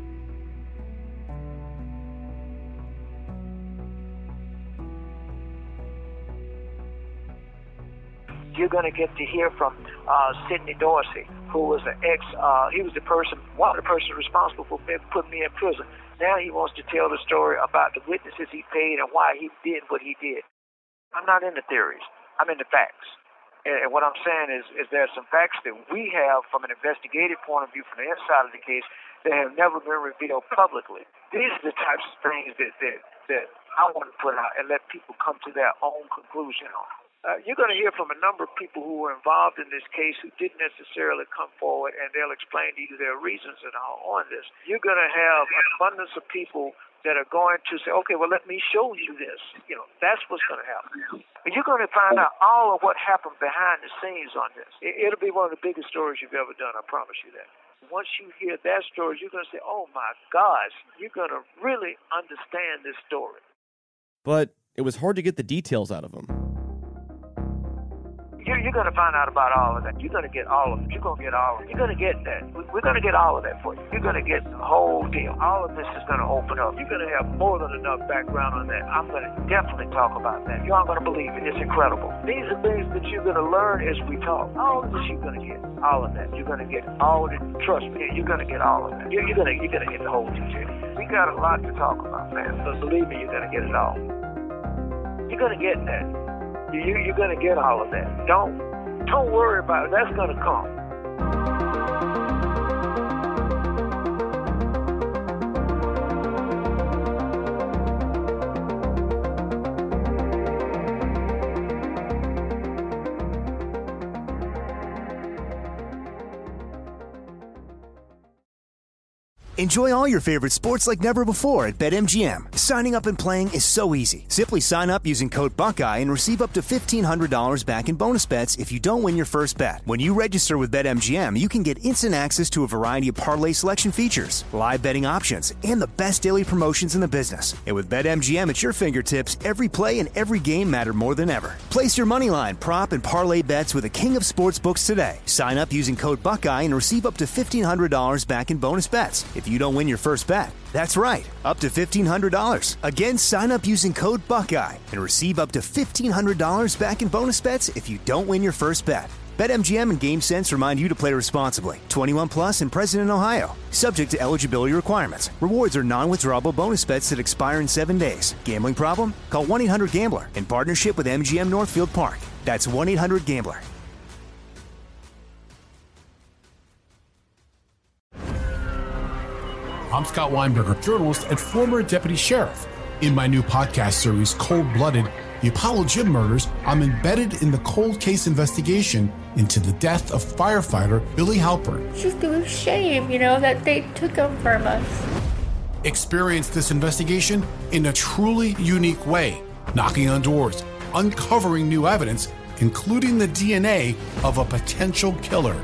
You're going to get to hear from Sidney Dorsey, who was he was one of the persons responsible for putting me in prison. Now he wants to tell the story about the witnesses he paid and why he did what he did. I'm not into theories. I'm into facts. And what I'm saying is there's some facts that we have from an investigative point of view from the inside of the case that have never been revealed publicly. These are the types of things that I want to put out and let people come to their own conclusion on. You're going to hear from a number of people who were involved in this case who didn't necessarily come forward, and they'll explain to you their reasons and all on this. You're going to have an abundance of people that are going to say, okay, well, let me show you this. You know, that's what's going to happen. And you're going to find out all of what happened behind the scenes on this. It'll be one of the biggest stories you've ever done, I promise you that. Once you hear that story, you're going to say, oh, my gosh, you're going to really understand this story. But it was hard to get the details out of him. You're going to find out about all of that. You're going to get all of it. You're going to get all of it. You're going to get that. We're going to get all of that for you. You're going to get the whole deal. All of this is going to open up. You're going to have more than enough background on that. I'm going to definitely talk about that. You aren't going to believe it. It's incredible. These are things that you're going to learn as we talk. All of this you're going to get. All of that. You're going to get all of it. Trust me, you're going to get all of that. You're going to get the whole detail. We got a lot to talk about, man. So believe me, you're going to get it all. You're going to get that. You're going to get all of that. Don't worry about it. That's going to come. Enjoy all your favorite sports like never before at BetMGM. Signing up and playing is so easy. Simply sign up using code Buckeye and receive up to $1,500 back in bonus bets if you don't win your first bet. When you register with BetMGM, you can get instant access to a variety of parlay selection features, live betting options, and the best daily promotions in the business. And with BetMGM at your fingertips, every play and every game matter more than ever. Place your moneyline, prop, and parlay bets with the king of sportsbooks today. Sign up using code Buckeye and receive up to $1,500 back in bonus bets if you don't win your first bet. That's right, up to $1,500. Again, sign up using code Buckeye and receive up to $1,500 back in bonus bets if you don't win your first bet. BetMGM and GameSense remind you to play responsibly. 21 plus and present in Ohio. Subject to eligibility requirements. Rewards are non-withdrawable bonus bets that expire in 7 days. Gambling problem? Call 1-800-GAMBLER in partnership with MGM Northfield Park. That's 1-800-GAMBLER. I'm Scott Weinberger, journalist and former deputy sheriff. In my new podcast series, Cold Blooded, The Apollo Gym Murders, I'm embedded in the cold case investigation into the death of firefighter Billy Halpern. It's just a shame, that they took him from us. Experience this investigation in a truly unique way, knocking on doors, uncovering new evidence, including the DNA of a potential killer.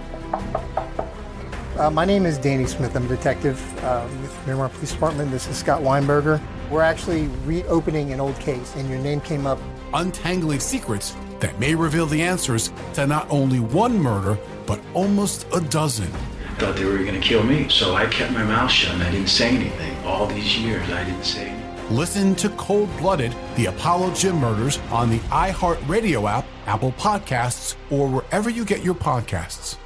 My name is Danny Smith. I'm a detective with Miramar Police Department. This is Scott Weinberger. We're actually reopening an old case, and your name came up. Untangling secrets that may reveal the answers to not only one murder, but almost a dozen. thought they were going to kill me. So I kept my mouth shut and I didn't say anything. All these years, I didn't say anything. Listen to Cold Blooded, The Apollo Gym Murders on the iHeartRadio app, Apple Podcasts, or wherever you get your podcasts.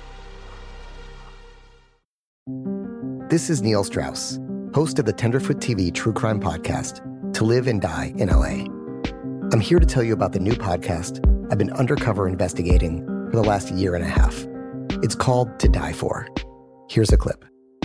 This is Neil Strauss, host of the Tenderfoot TV True Crime Podcast, To Live and Die in LA. I'm here to tell you about the new podcast I've been undercover investigating for the last year and a half. It's called To Die For. Here's a clip.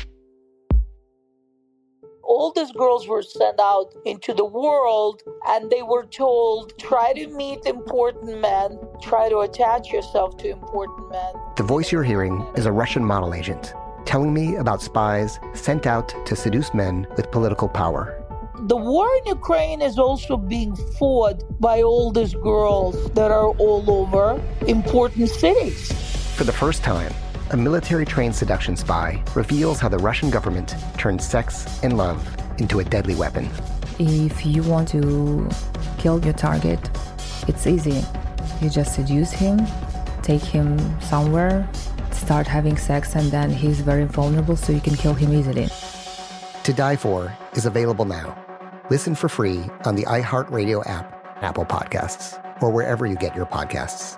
All these girls were sent out into the world and they were told, try to meet important men, try to attach yourself to important men. The voice you're hearing is a Russian model agent telling me about spies sent out to seduce men with political power. The war in Ukraine is also being fought by all these girls that are all over important cities. For the first time, a military-trained seduction spy reveals how the Russian government turned sex and love into a deadly weapon. If you want to kill your target, it's easy. You just seduce him, take him somewhere, start having sex, and then he's very vulnerable, so you can kill him easily. To Die For is available now. Listen for free on the iHeartRadio app, Apple Podcasts, or wherever you get your podcasts.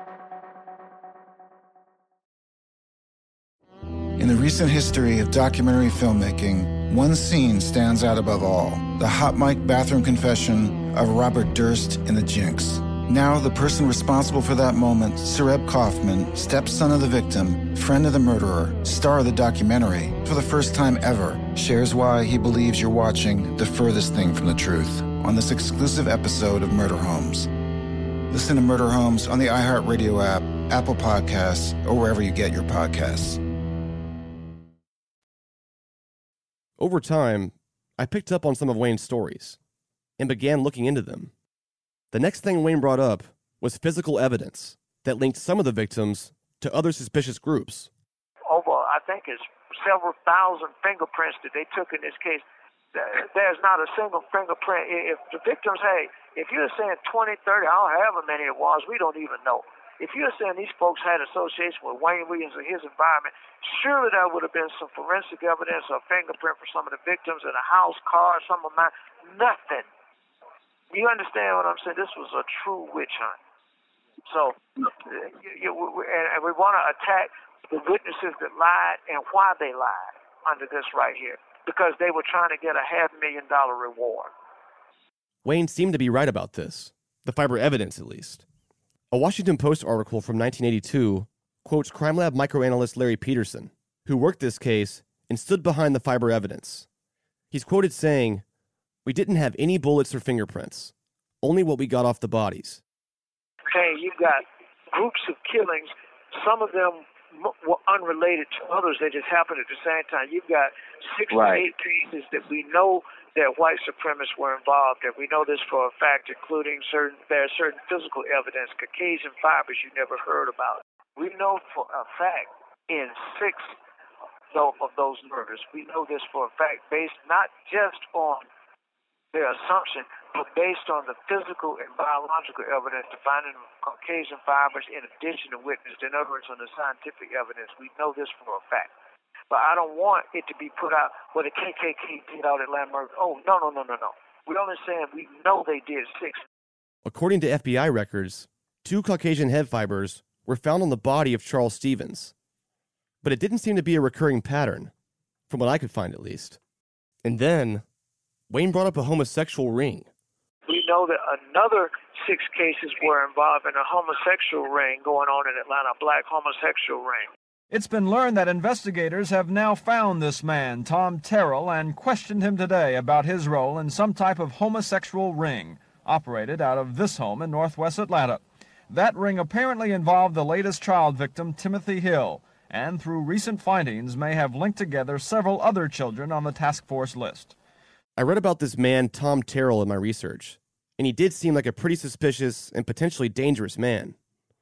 In the recent history of documentary filmmaking, one scene stands out above all: the hot mic bathroom confession of Robert Durst in The Jinx. Now, the person responsible for that moment, Sareb Kaufman, stepson of the victim, friend of the murderer, star of the documentary, for the first time ever, shares why he believes you're watching the furthest thing from the truth on this exclusive episode of Murder Homes. Listen to Murder Homes on the iHeartRadio app, Apple Podcasts, or wherever you get your podcasts. Over time, I picked up on some of Wayne's stories and began looking into them. The next thing Wayne brought up was physical evidence that linked some of the victims to other suspicious groups. Over, I think it's several thousand fingerprints that they took in this case. There's not a single fingerprint. If the victims, hey, if you're saying 20, 30, however many it was, we don't even know. If you're saying these folks had association with Wayne Williams and his environment, surely there would have been some forensic evidence or fingerprint for some of the victims in a house, car, some of mine. Nothing. You understand what I'm saying? This was a true witch hunt. So, and we want to attack the witnesses that lied and why they lied under this right here, because they were trying to get a $500,000 reward. Wayne seemed to be right about this, the fiber evidence at least. A Washington Post article from 1982 quotes crime lab microanalyst Larry Peterson, who worked this case and stood behind the fiber evidence. He's quoted saying, "We didn't have any bullets or fingerprints, only what we got off the bodies." Okay, you've got groups of killings. Some of them were unrelated to others. They just happened at the same time. You've got 6 to 8 cases that we know that white supremacists were involved in. We know this for a fact, including there's certain physical evidence, Caucasian fibers you never heard about. We know for a fact in 6 of those murders, we know this for a fact, based not just on their assumption, but based on the physical and biological evidence to finding Caucasian fibers in addition to witnessed. In other words, on the scientific evidence, we know this for a fact. But I don't want it to be put out where the KKK did out at Landmark. Oh, no. We're only saying we know they did 6. According to FBI records, 2 Caucasian head fibers were found on the body of Charles Stevens. But it didn't seem to be a recurring pattern, from what I could find at least. And then Wayne brought up a homosexual ring. We know that another 6 cases were involved in a homosexual ring going on in Atlanta, a black homosexual ring. It's been learned that investigators have now found this man, Tom Terrell, and questioned him today about his role in some type of homosexual ring operated out of this home in northwest Atlanta. That ring apparently involved the latest child victim, Timothy Hill, and through recent findings may have linked together several other children on the task force list. I read about this man, Tom Terrell, in my research, and he did seem like a pretty suspicious and potentially dangerous man.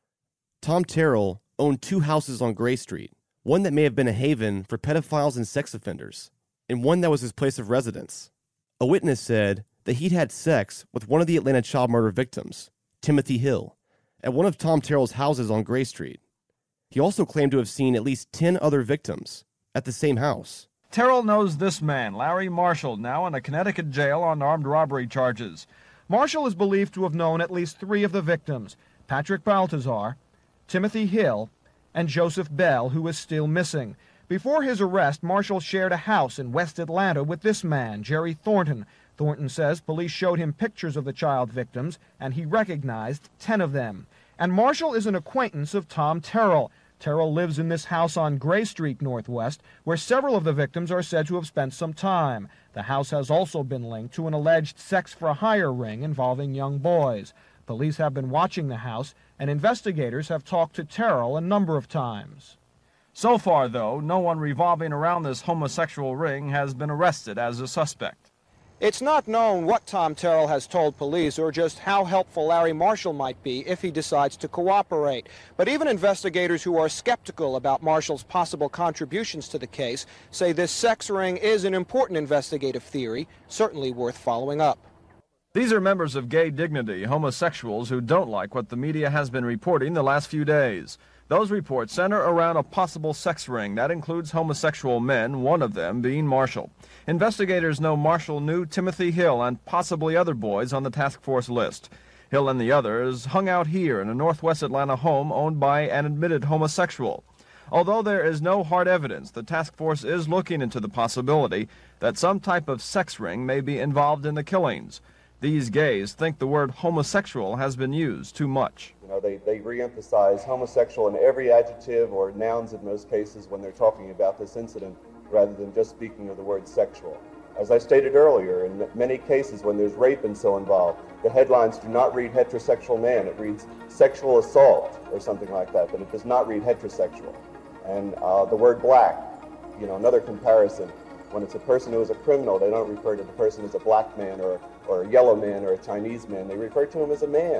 Tom Terrell owned 2 houses on Gray Street, one that may have been a haven for pedophiles and sex offenders, and one that was his place of residence. A witness said that he'd had sex with one of the Atlanta child murder victims, Timothy Hill, at one of Tom Terrell's houses on Gray Street. He also claimed to have seen at least 10 other victims at the same house. Terrell knows this man, Larry Marshall, now in a Connecticut jail on armed robbery charges. Marshall is believed to have known at least 3 of the victims, Patrick Baltazar, Timothy Hill, and Joseph Bell, who is still missing. Before his arrest, Marshall shared a house in West Atlanta with this man, Jerry Thornton. Thornton says police showed him pictures of the child victims, and he recognized 10 of them. And Marshall is an acquaintance of Tom Terrell. Terrell lives in this house on Gray Street Northwest, where several of the victims are said to have spent some time. The house has also been linked to an alleged sex-for-hire ring involving young boys. Police have been watching the house, and investigators have talked to Terrell a number of times. So far, though, no one revolving around this homosexual ring has been arrested as a suspect. It's not known what Tom Terrell has told police or just how helpful Larry Marshall might be if he decides to cooperate. But even investigators who are skeptical about Marshall's possible contributions to the case say this sex ring is an important investigative theory, certainly worth following up. These are members of Gay Dignity, homosexuals who don't like what the media has been reporting the last few days. Those reports center around a possible sex ring that includes homosexual men, one of them being Marshall. Investigators know Marshall knew Timothy Hill and possibly other boys on the task force list. Hill and the others hung out here in a Northwest Atlanta home owned by an admitted homosexual. Although there is no hard evidence, the task force is looking into the possibility that some type of sex ring may be involved in the killings. These gays think the word homosexual has been used too much. You know, they re-emphasize homosexual in every adjective or nouns in most cases when they're talking about this incident, rather than just speaking of the word sexual. As I stated earlier, in many cases when there's rape and so involved, the headlines do not read heterosexual man. It reads sexual assault or something like that, but it does not read heterosexual. And the word black, you know, another comparison. When it's a person who is a criminal, they don't refer to the person as a black man or a yellow man or a Chinese man. They refer to him as a man.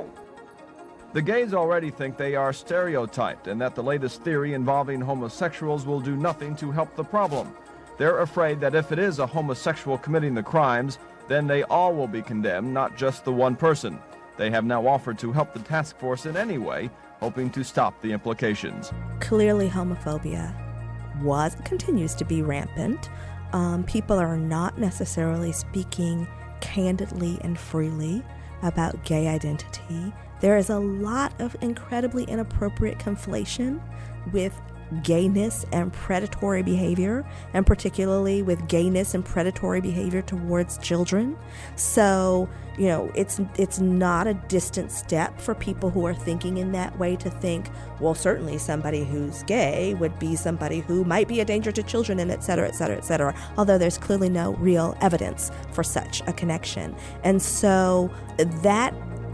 The gays already think they are stereotyped and that the latest theory involving homosexuals will do nothing to help the problem. They're afraid that if it is a homosexual committing the crimes, then they all will be condemned, not just the one person. They have now offered to help the task force in any way, hoping to stop the implications. Clearly, homophobia continues to be rampant. People are not necessarily speaking candidly and freely about gay identity. There is a lot of incredibly inappropriate conflation with gayness and predatory behavior, and particularly with gayness and predatory behavior towards children. So, you know, it's not a distant step for people who are thinking in that way to think, well, certainly somebody who's gay would be somebody who might be a danger to children, and et cetera, et cetera, et cetera, although there's clearly no real evidence for such a connection. And so that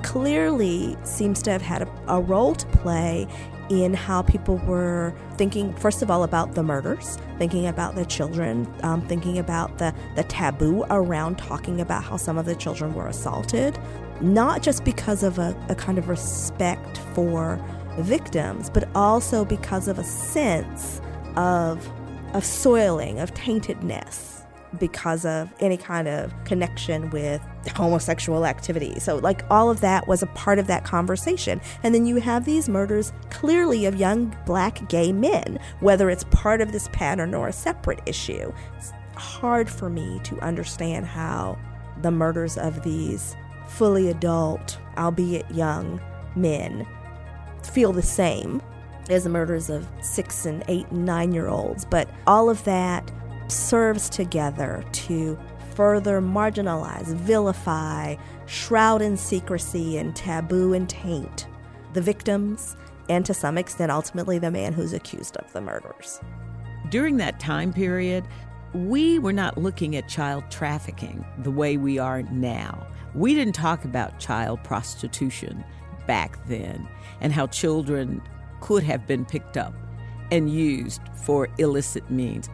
clearly seems to have had a role to play in how people were thinking, first of all, about the murders, thinking about the children, thinking about the taboo around talking about how some of the children were assaulted, not just because of a kind of respect for victims, but also because of a sense of soiling, of taintedness, because of any kind of connection with homosexual activity. So like all of that was a part of that conversation. And then you have these murders clearly of young black gay men, whether it's part of this pattern or a separate issue. It's hard for me to understand how the murders of these fully adult, albeit young men feel the same as the murders of 6 and 8 and 9-year-olds. But all of that serves together to further marginalize, vilify, shroud in secrecy and taboo and taint the victims, and to some extent ultimately the man who's accused of the murders. During that time period, we were not looking at child trafficking the way we are now. We didn't talk about child prostitution back then and how children could have been picked up and used for illicit means.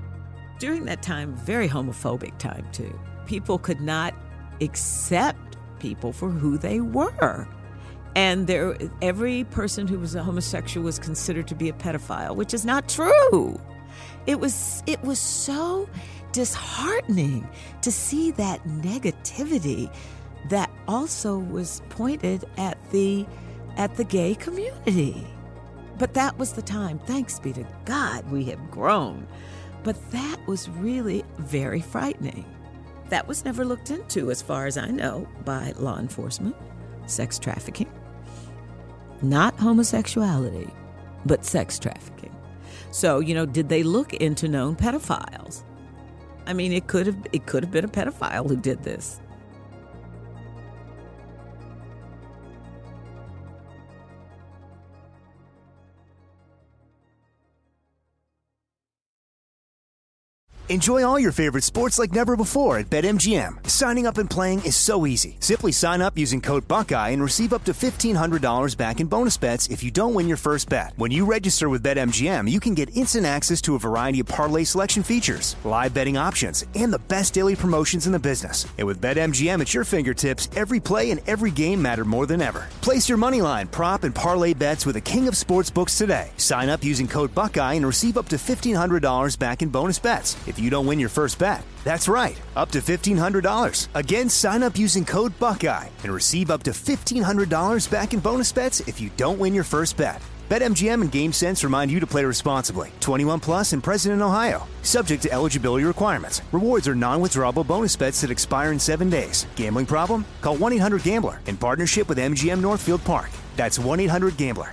During that time, very homophobic time too. People could not accept people for who they were. And every person who was a homosexual was considered to be a pedophile, which is not true. It was so disheartening to see that negativity that also was pointed at the gay community. But that was the time. Thanks be to God, we have grown. But that was really very frightening. That was never looked into, as far as I know, by law enforcement. Sex trafficking. Not homosexuality, but sex trafficking. So, did they look into known pedophiles? I mean, it could have been a pedophile who did this. Enjoy all your favorite sports like never before at BetMGM. Signing up and playing is so easy. Simply sign up using code Buckeye and receive up to $1,500 back in bonus bets if you don't win your first bet. When you register with BetMGM, you can get instant access to a variety of parlay selection features, live betting options, and the best daily promotions in the business. And with BetMGM at your fingertips, every play and every game matter more than ever. Place your moneyline, prop, and parlay bets with the king of sportsbooks today. Sign up using code Buckeye and receive up to $1,500 back in bonus bets if you don't win your first bet. That's right, up to $1,500. Again, sign up using code Buckeye and receive up to $1,500 back in bonus bets if you don't win your first bet. BetMGM and GameSense remind you to play responsibly. 21 plus and present in Ohio. Subject to eligibility requirements. Rewards are non-withdrawable bonus bets that expire in 7 days. Gambling problem? Call 1-800-GAMBLER in partnership with MGM Northfield Park. That's 1-800-GAMBLER.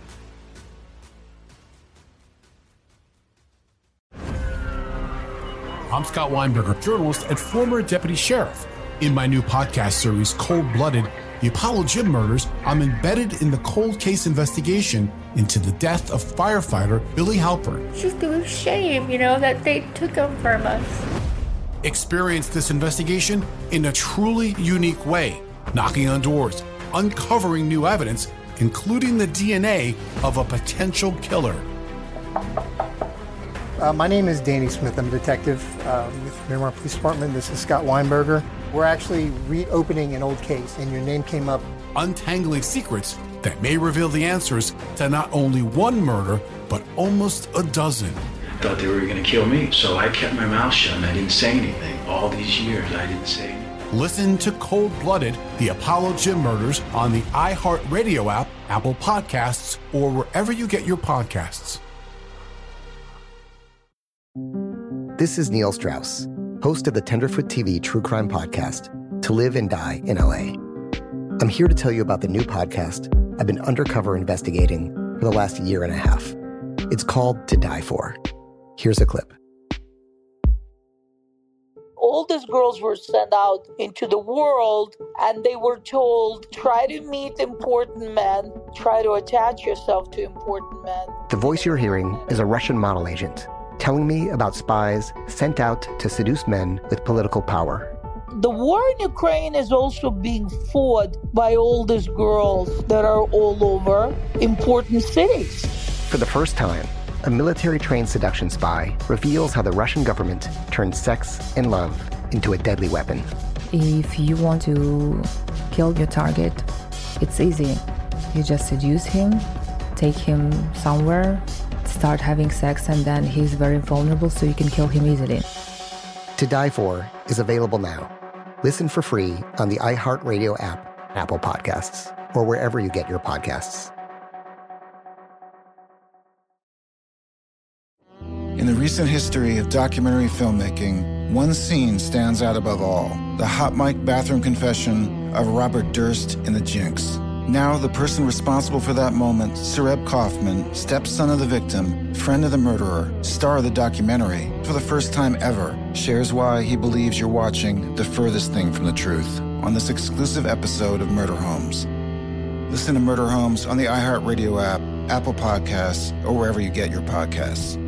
I'm Scott Weinberger, journalist and former deputy sheriff. In my new podcast series, Cold Blooded, The Apollo Gym Murders, I'm embedded in the cold case investigation into the death of firefighter Billy Halpern. It's just a shame, that they took him from us. Experience this investigation in a truly unique way, knocking on doors, uncovering new evidence, including the DNA of a potential killer. My name is Danny Smith. I'm a detective with Miramar Police Department. This is Scott Weinberger. We're actually reopening an old case, and your name came up. Untangling secrets that may reveal the answers to not only one murder, but almost a dozen. I thought they were going to kill me, so I kept my mouth shut and I didn't say anything. All these years, I didn't say anything. Listen to Cold Blooded, The Apollo Gym Murders on the iHeartRadio app, Apple Podcasts, or wherever you get your podcasts. This is Neil Strauss, host of the Tenderfoot TV true crime podcast, To Live and Die in LA. I'm here to tell you about the new podcast I've been undercover investigating for the last year and a half. It's called To Die For. Here's a clip. All these girls were sent out into the world and they were told, try to meet important men, try to attach yourself to important men. The voice you're hearing is a Russian model agent telling me about spies sent out to seduce men with political power. The war in Ukraine is also being fought by all these girls that are all over important cities. For the first time, a military-trained seduction spy reveals how the Russian government turned sex and love into a deadly weapon. If you want to kill your target, it's easy. You just seduce him, take him somewhere, start having sex, and then he's very vulnerable, so you can kill him easily. To Die For is available now. Listen for free on the iHeartRadio app, Apple Podcasts, or wherever you get your podcasts. In the recent history of documentary filmmaking, one scene stands out above all: the hot mic bathroom confession of Robert Durst in The Jinx. Now, the person responsible for that moment, Sareb Kaufman, stepson of the victim, friend of the murderer, star of the documentary, for the first time ever, shares why he believes you're watching the furthest thing from the truth on this exclusive episode of Murder Homes. Listen to Murder Homes on the iHeartRadio app, Apple Podcasts, or wherever you get your podcasts.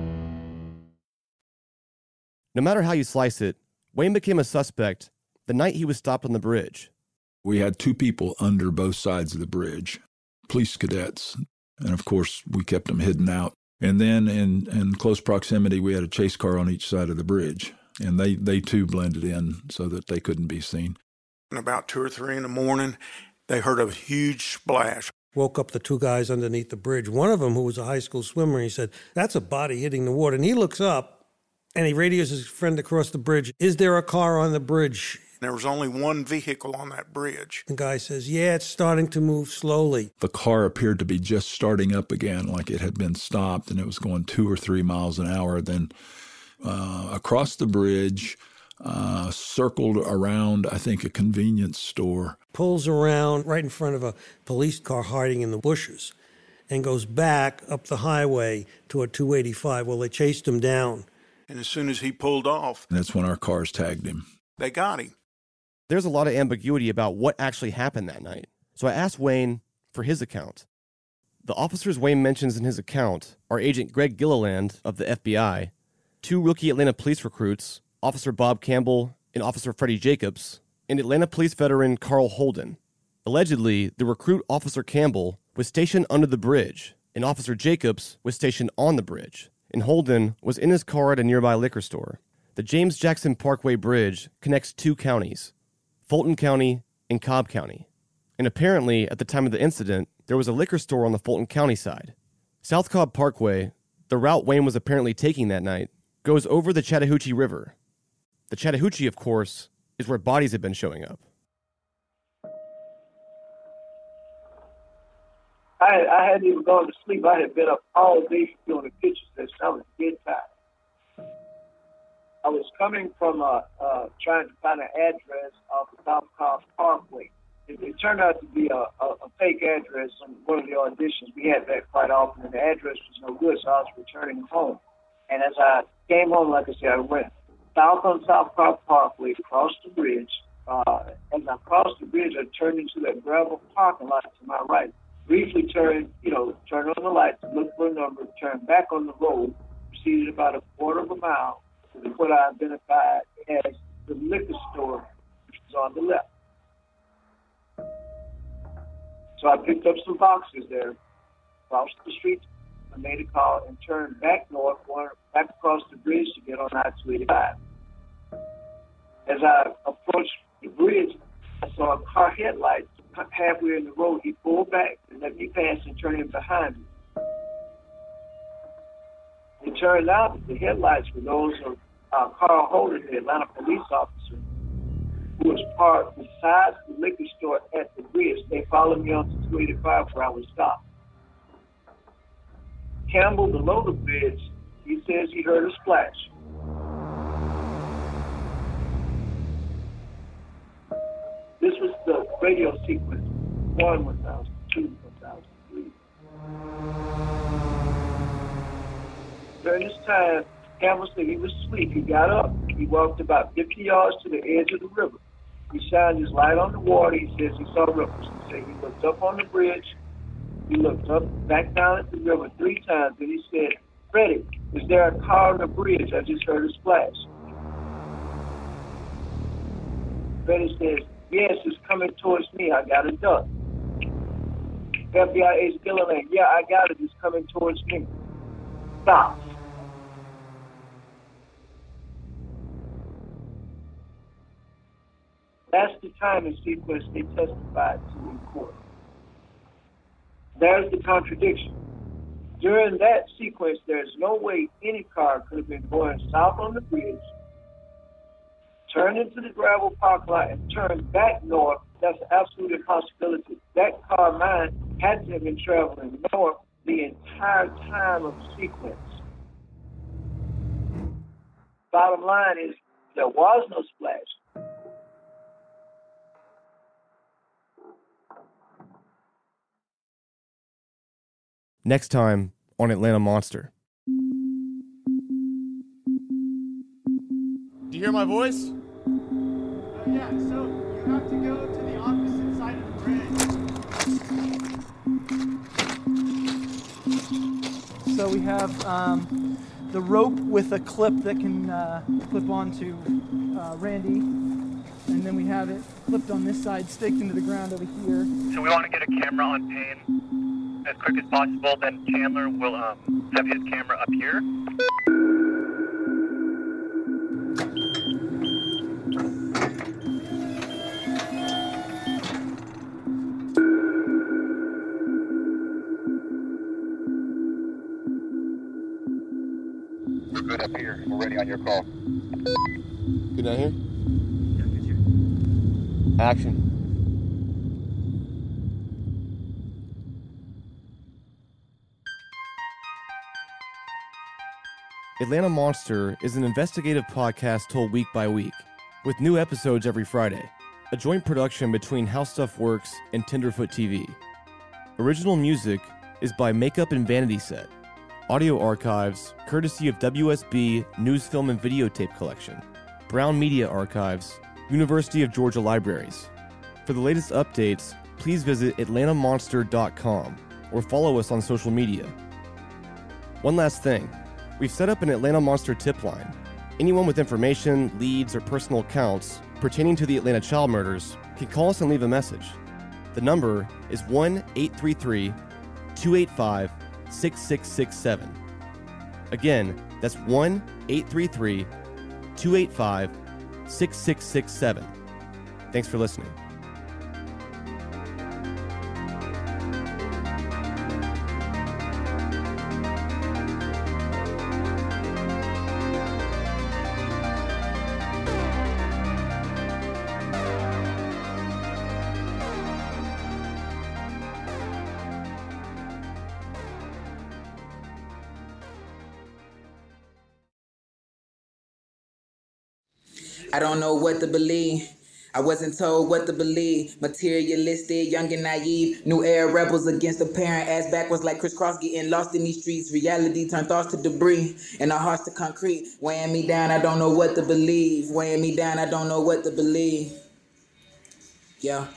No matter how you slice it, Wayne became a suspect the night he was stopped on the bridge. We had two people under both sides of the bridge, police cadets, and of course we kept them hidden out. And then in close proximity, we had a chase car on each side of the bridge, and they too blended in so that they couldn't be seen. And about 2 or 3 in the morning, they heard a huge splash. Woke up the two guys underneath the bridge. One of them, who was a high school swimmer, he said, "That's a body hitting the water." And he looks up, and he radios his friend across the bridge, "Is there a car on the bridge?" There was only one vehicle on that bridge. The guy says, "Yeah, it's starting to move slowly." The car appeared to be just starting up again, like it had been stopped, and it was going 2 or 3 miles an hour. Then across the bridge, circled around, I think, a convenience store. Pulls around right in front of a police car hiding in the bushes and goes back up the highway to a 285. Well, they chased him down. And as soon as he pulled off, that's when our cars tagged him. They got him. There's a lot of ambiguity about what actually happened that night. So I asked Wayne for his account. The officers Wayne mentions in his account are Agent Greg Gilliland of the FBI, 2 rookie Atlanta police recruits, Officer Bob Campbell and Officer Freddie Jacobs, and Atlanta police veteran Carl Holden. Allegedly, the recruit Officer Campbell was stationed under the bridge, and Officer Jacobs was stationed on the bridge, and Holden was in his car at a nearby liquor store. The James Jackson Parkway Bridge connects 2 counties, Fulton County and Cobb County. And apparently, at the time of the incident, there was a liquor store on the Fulton County side. South Cobb Parkway, the route Wayne was apparently taking that night, goes over the Chattahoochee River. The Chattahoochee, of course, is where bodies had been showing up. I hadn't even gone to sleep. I had been up all day doing the pictures that I was dead tired. I was coming from trying to find an address off the South Cobb Parkway. It turned out to be a fake address on one of the auditions. We had that quite often, and the address was no good, so I was returning home. And as I came home, like I said, I went south on South Cobb Parkway, crossed the bridge. As I crossed the bridge, I turned into that gravel parking lot to my right. Briefly turned on the lights, looked for a number, turned back on the road, proceeded about a quarter of a mile to what I identified as the liquor store, which was on the left. So I picked up some boxes there, crossed the street, I made a call, and turned back north, going back across the bridge to get on I-285. As I approached the bridge, I saw a car headlights halfway in the road. He pulled back and let me pass and turned in behind me. It turned out that the headlights were those of Carl Holden, the Atlanta police officer, who was parked beside the liquor store at the bridge. They followed me onto 285 where I was stopped. Campbell, below the bridge, he says he heard a splash. This was the radio sequence 1, 1002, 1003. During this time, Campbell said he was asleep. He got up. He walked about 50 yards to the edge of the river. He shined his light on the water. He says he saw ripples. He said he looked up on the bridge. He looked up, back down at the river 3 times, and he said, "Freddie, is there a car on the bridge? I just heard a splash." Freddie says, "Yes, it's coming towards me. I got a duck." FBI agent Gilliland, "Yeah, I got it. It's coming towards me." Stop. That's the time and sequence they testified to in court. There's the contradiction. During that sequence, there's no way any car could have been going south on the bridge, turned into the gravel parking lot, and turned back north. That's an absolute impossibility. That car of mine had to have been traveling north the entire time of the sequence. Bottom line is, there was no splash. Next time on Atlanta Monster. Do you hear my voice? Yeah, so you have to go to the opposite side of the bridge. So we have the rope with a clip that can clip onto Randy, and then we have it clipped on this side, staked into the ground over here. So we want to get a camera on Payne as quick as possible, then Chandler will have his camera up here. We're good up here. We're ready on your call. Good down here? Yeah, good here. Action. Atlanta Monster is an investigative podcast told week by week, with new episodes every Friday. A joint production between How Stuff Works and Tenderfoot TV. Original music is by Makeup and Vanity Set. Audio archives, courtesy of WSB News, Film, and Videotape Collection. Brown Media Archives, University of Georgia Libraries. For the latest updates, please visit atlantamonster.com or follow us on social media. One last thing. We've set up an Atlanta Monster tip line. Anyone with information, leads, or personal accounts pertaining to the Atlanta child murders can call us and leave a message. The number is 1-833-285-6667. Again, that's 1-833-285-6667. Thanks for listening. I don't know what to believe. I wasn't told what to believe. Materialistic, young and naive. New era rebels against the parent. Ass backwards like crisscross, getting lost in these streets. Reality turned thoughts to debris and our hearts to concrete. Weighing me down, I don't know what to believe. Weighing me down, I don't know what to believe. Yeah.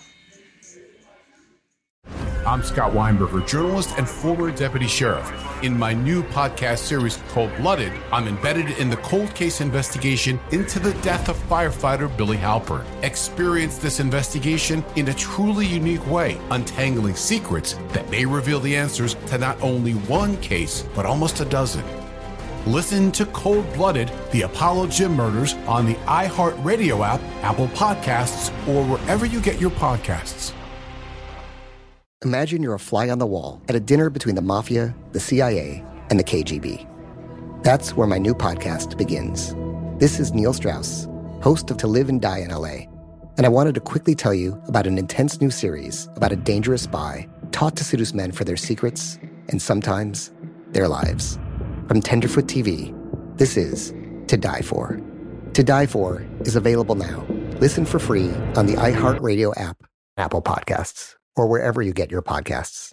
I'm Scott Weinberger, journalist and former deputy sheriff. In my new podcast series, Cold Blooded, I'm embedded in the cold case investigation into the death of firefighter Billy Halpern. Experience this investigation in a truly unique way, untangling secrets that may reveal the answers to not only one case, but almost a dozen. Listen to Cold Blooded, the Apollo Gym Murders on the iHeartRadio app, Apple Podcasts, or wherever you get your podcasts. Imagine you're a fly on the wall at a dinner between the Mafia, the CIA, and the KGB. That's where my new podcast begins. This is Neil Strauss, host of To Live and Die in LA, and I wanted to quickly tell you about an intense new series about a dangerous spy taught to seduce men for their secrets and sometimes their lives. From Tenderfoot TV, this is To Die For. To Die For is available now. Listen for free on the iHeartRadio app, Apple Podcasts, or wherever you get your podcasts.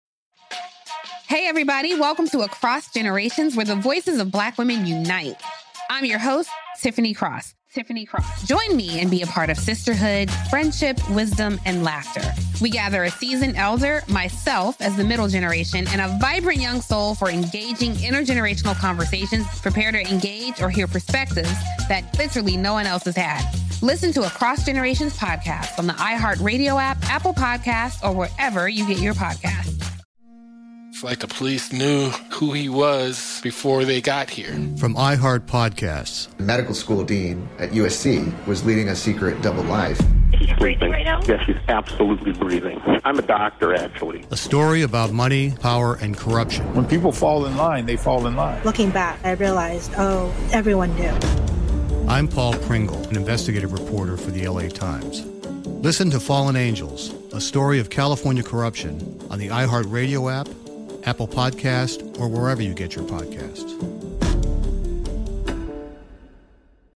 Hey, everybody. Welcome to Across Generations, where the voices of Black women unite. I'm your host, Tiffany Cross. Join me and be a part of sisterhood, friendship, wisdom, and laughter. We gather a seasoned elder, myself as the middle generation, and a vibrant young soul for engaging intergenerational conversations. Prepare to engage or hear perspectives that literally no one else has had. Listen to Across Generations podcast on the iHeartRadio app, Apple Podcasts, or wherever you get your podcasts. It's like the police knew who he was before they got here. From iHeart Podcasts. The medical school dean at USC was leading a secret double life. He's breathing right now? Yes, he's absolutely breathing. I'm a doctor, actually. A story about money, power, and corruption. When people fall in line, they fall in line. Looking back, I realized, everyone knew. I'm Paul Pringle, an investigative reporter for the LA Times. Listen to Fallen Angels, a story of California corruption on the iHeartRadio app, Apple Podcast, or wherever you get your podcasts.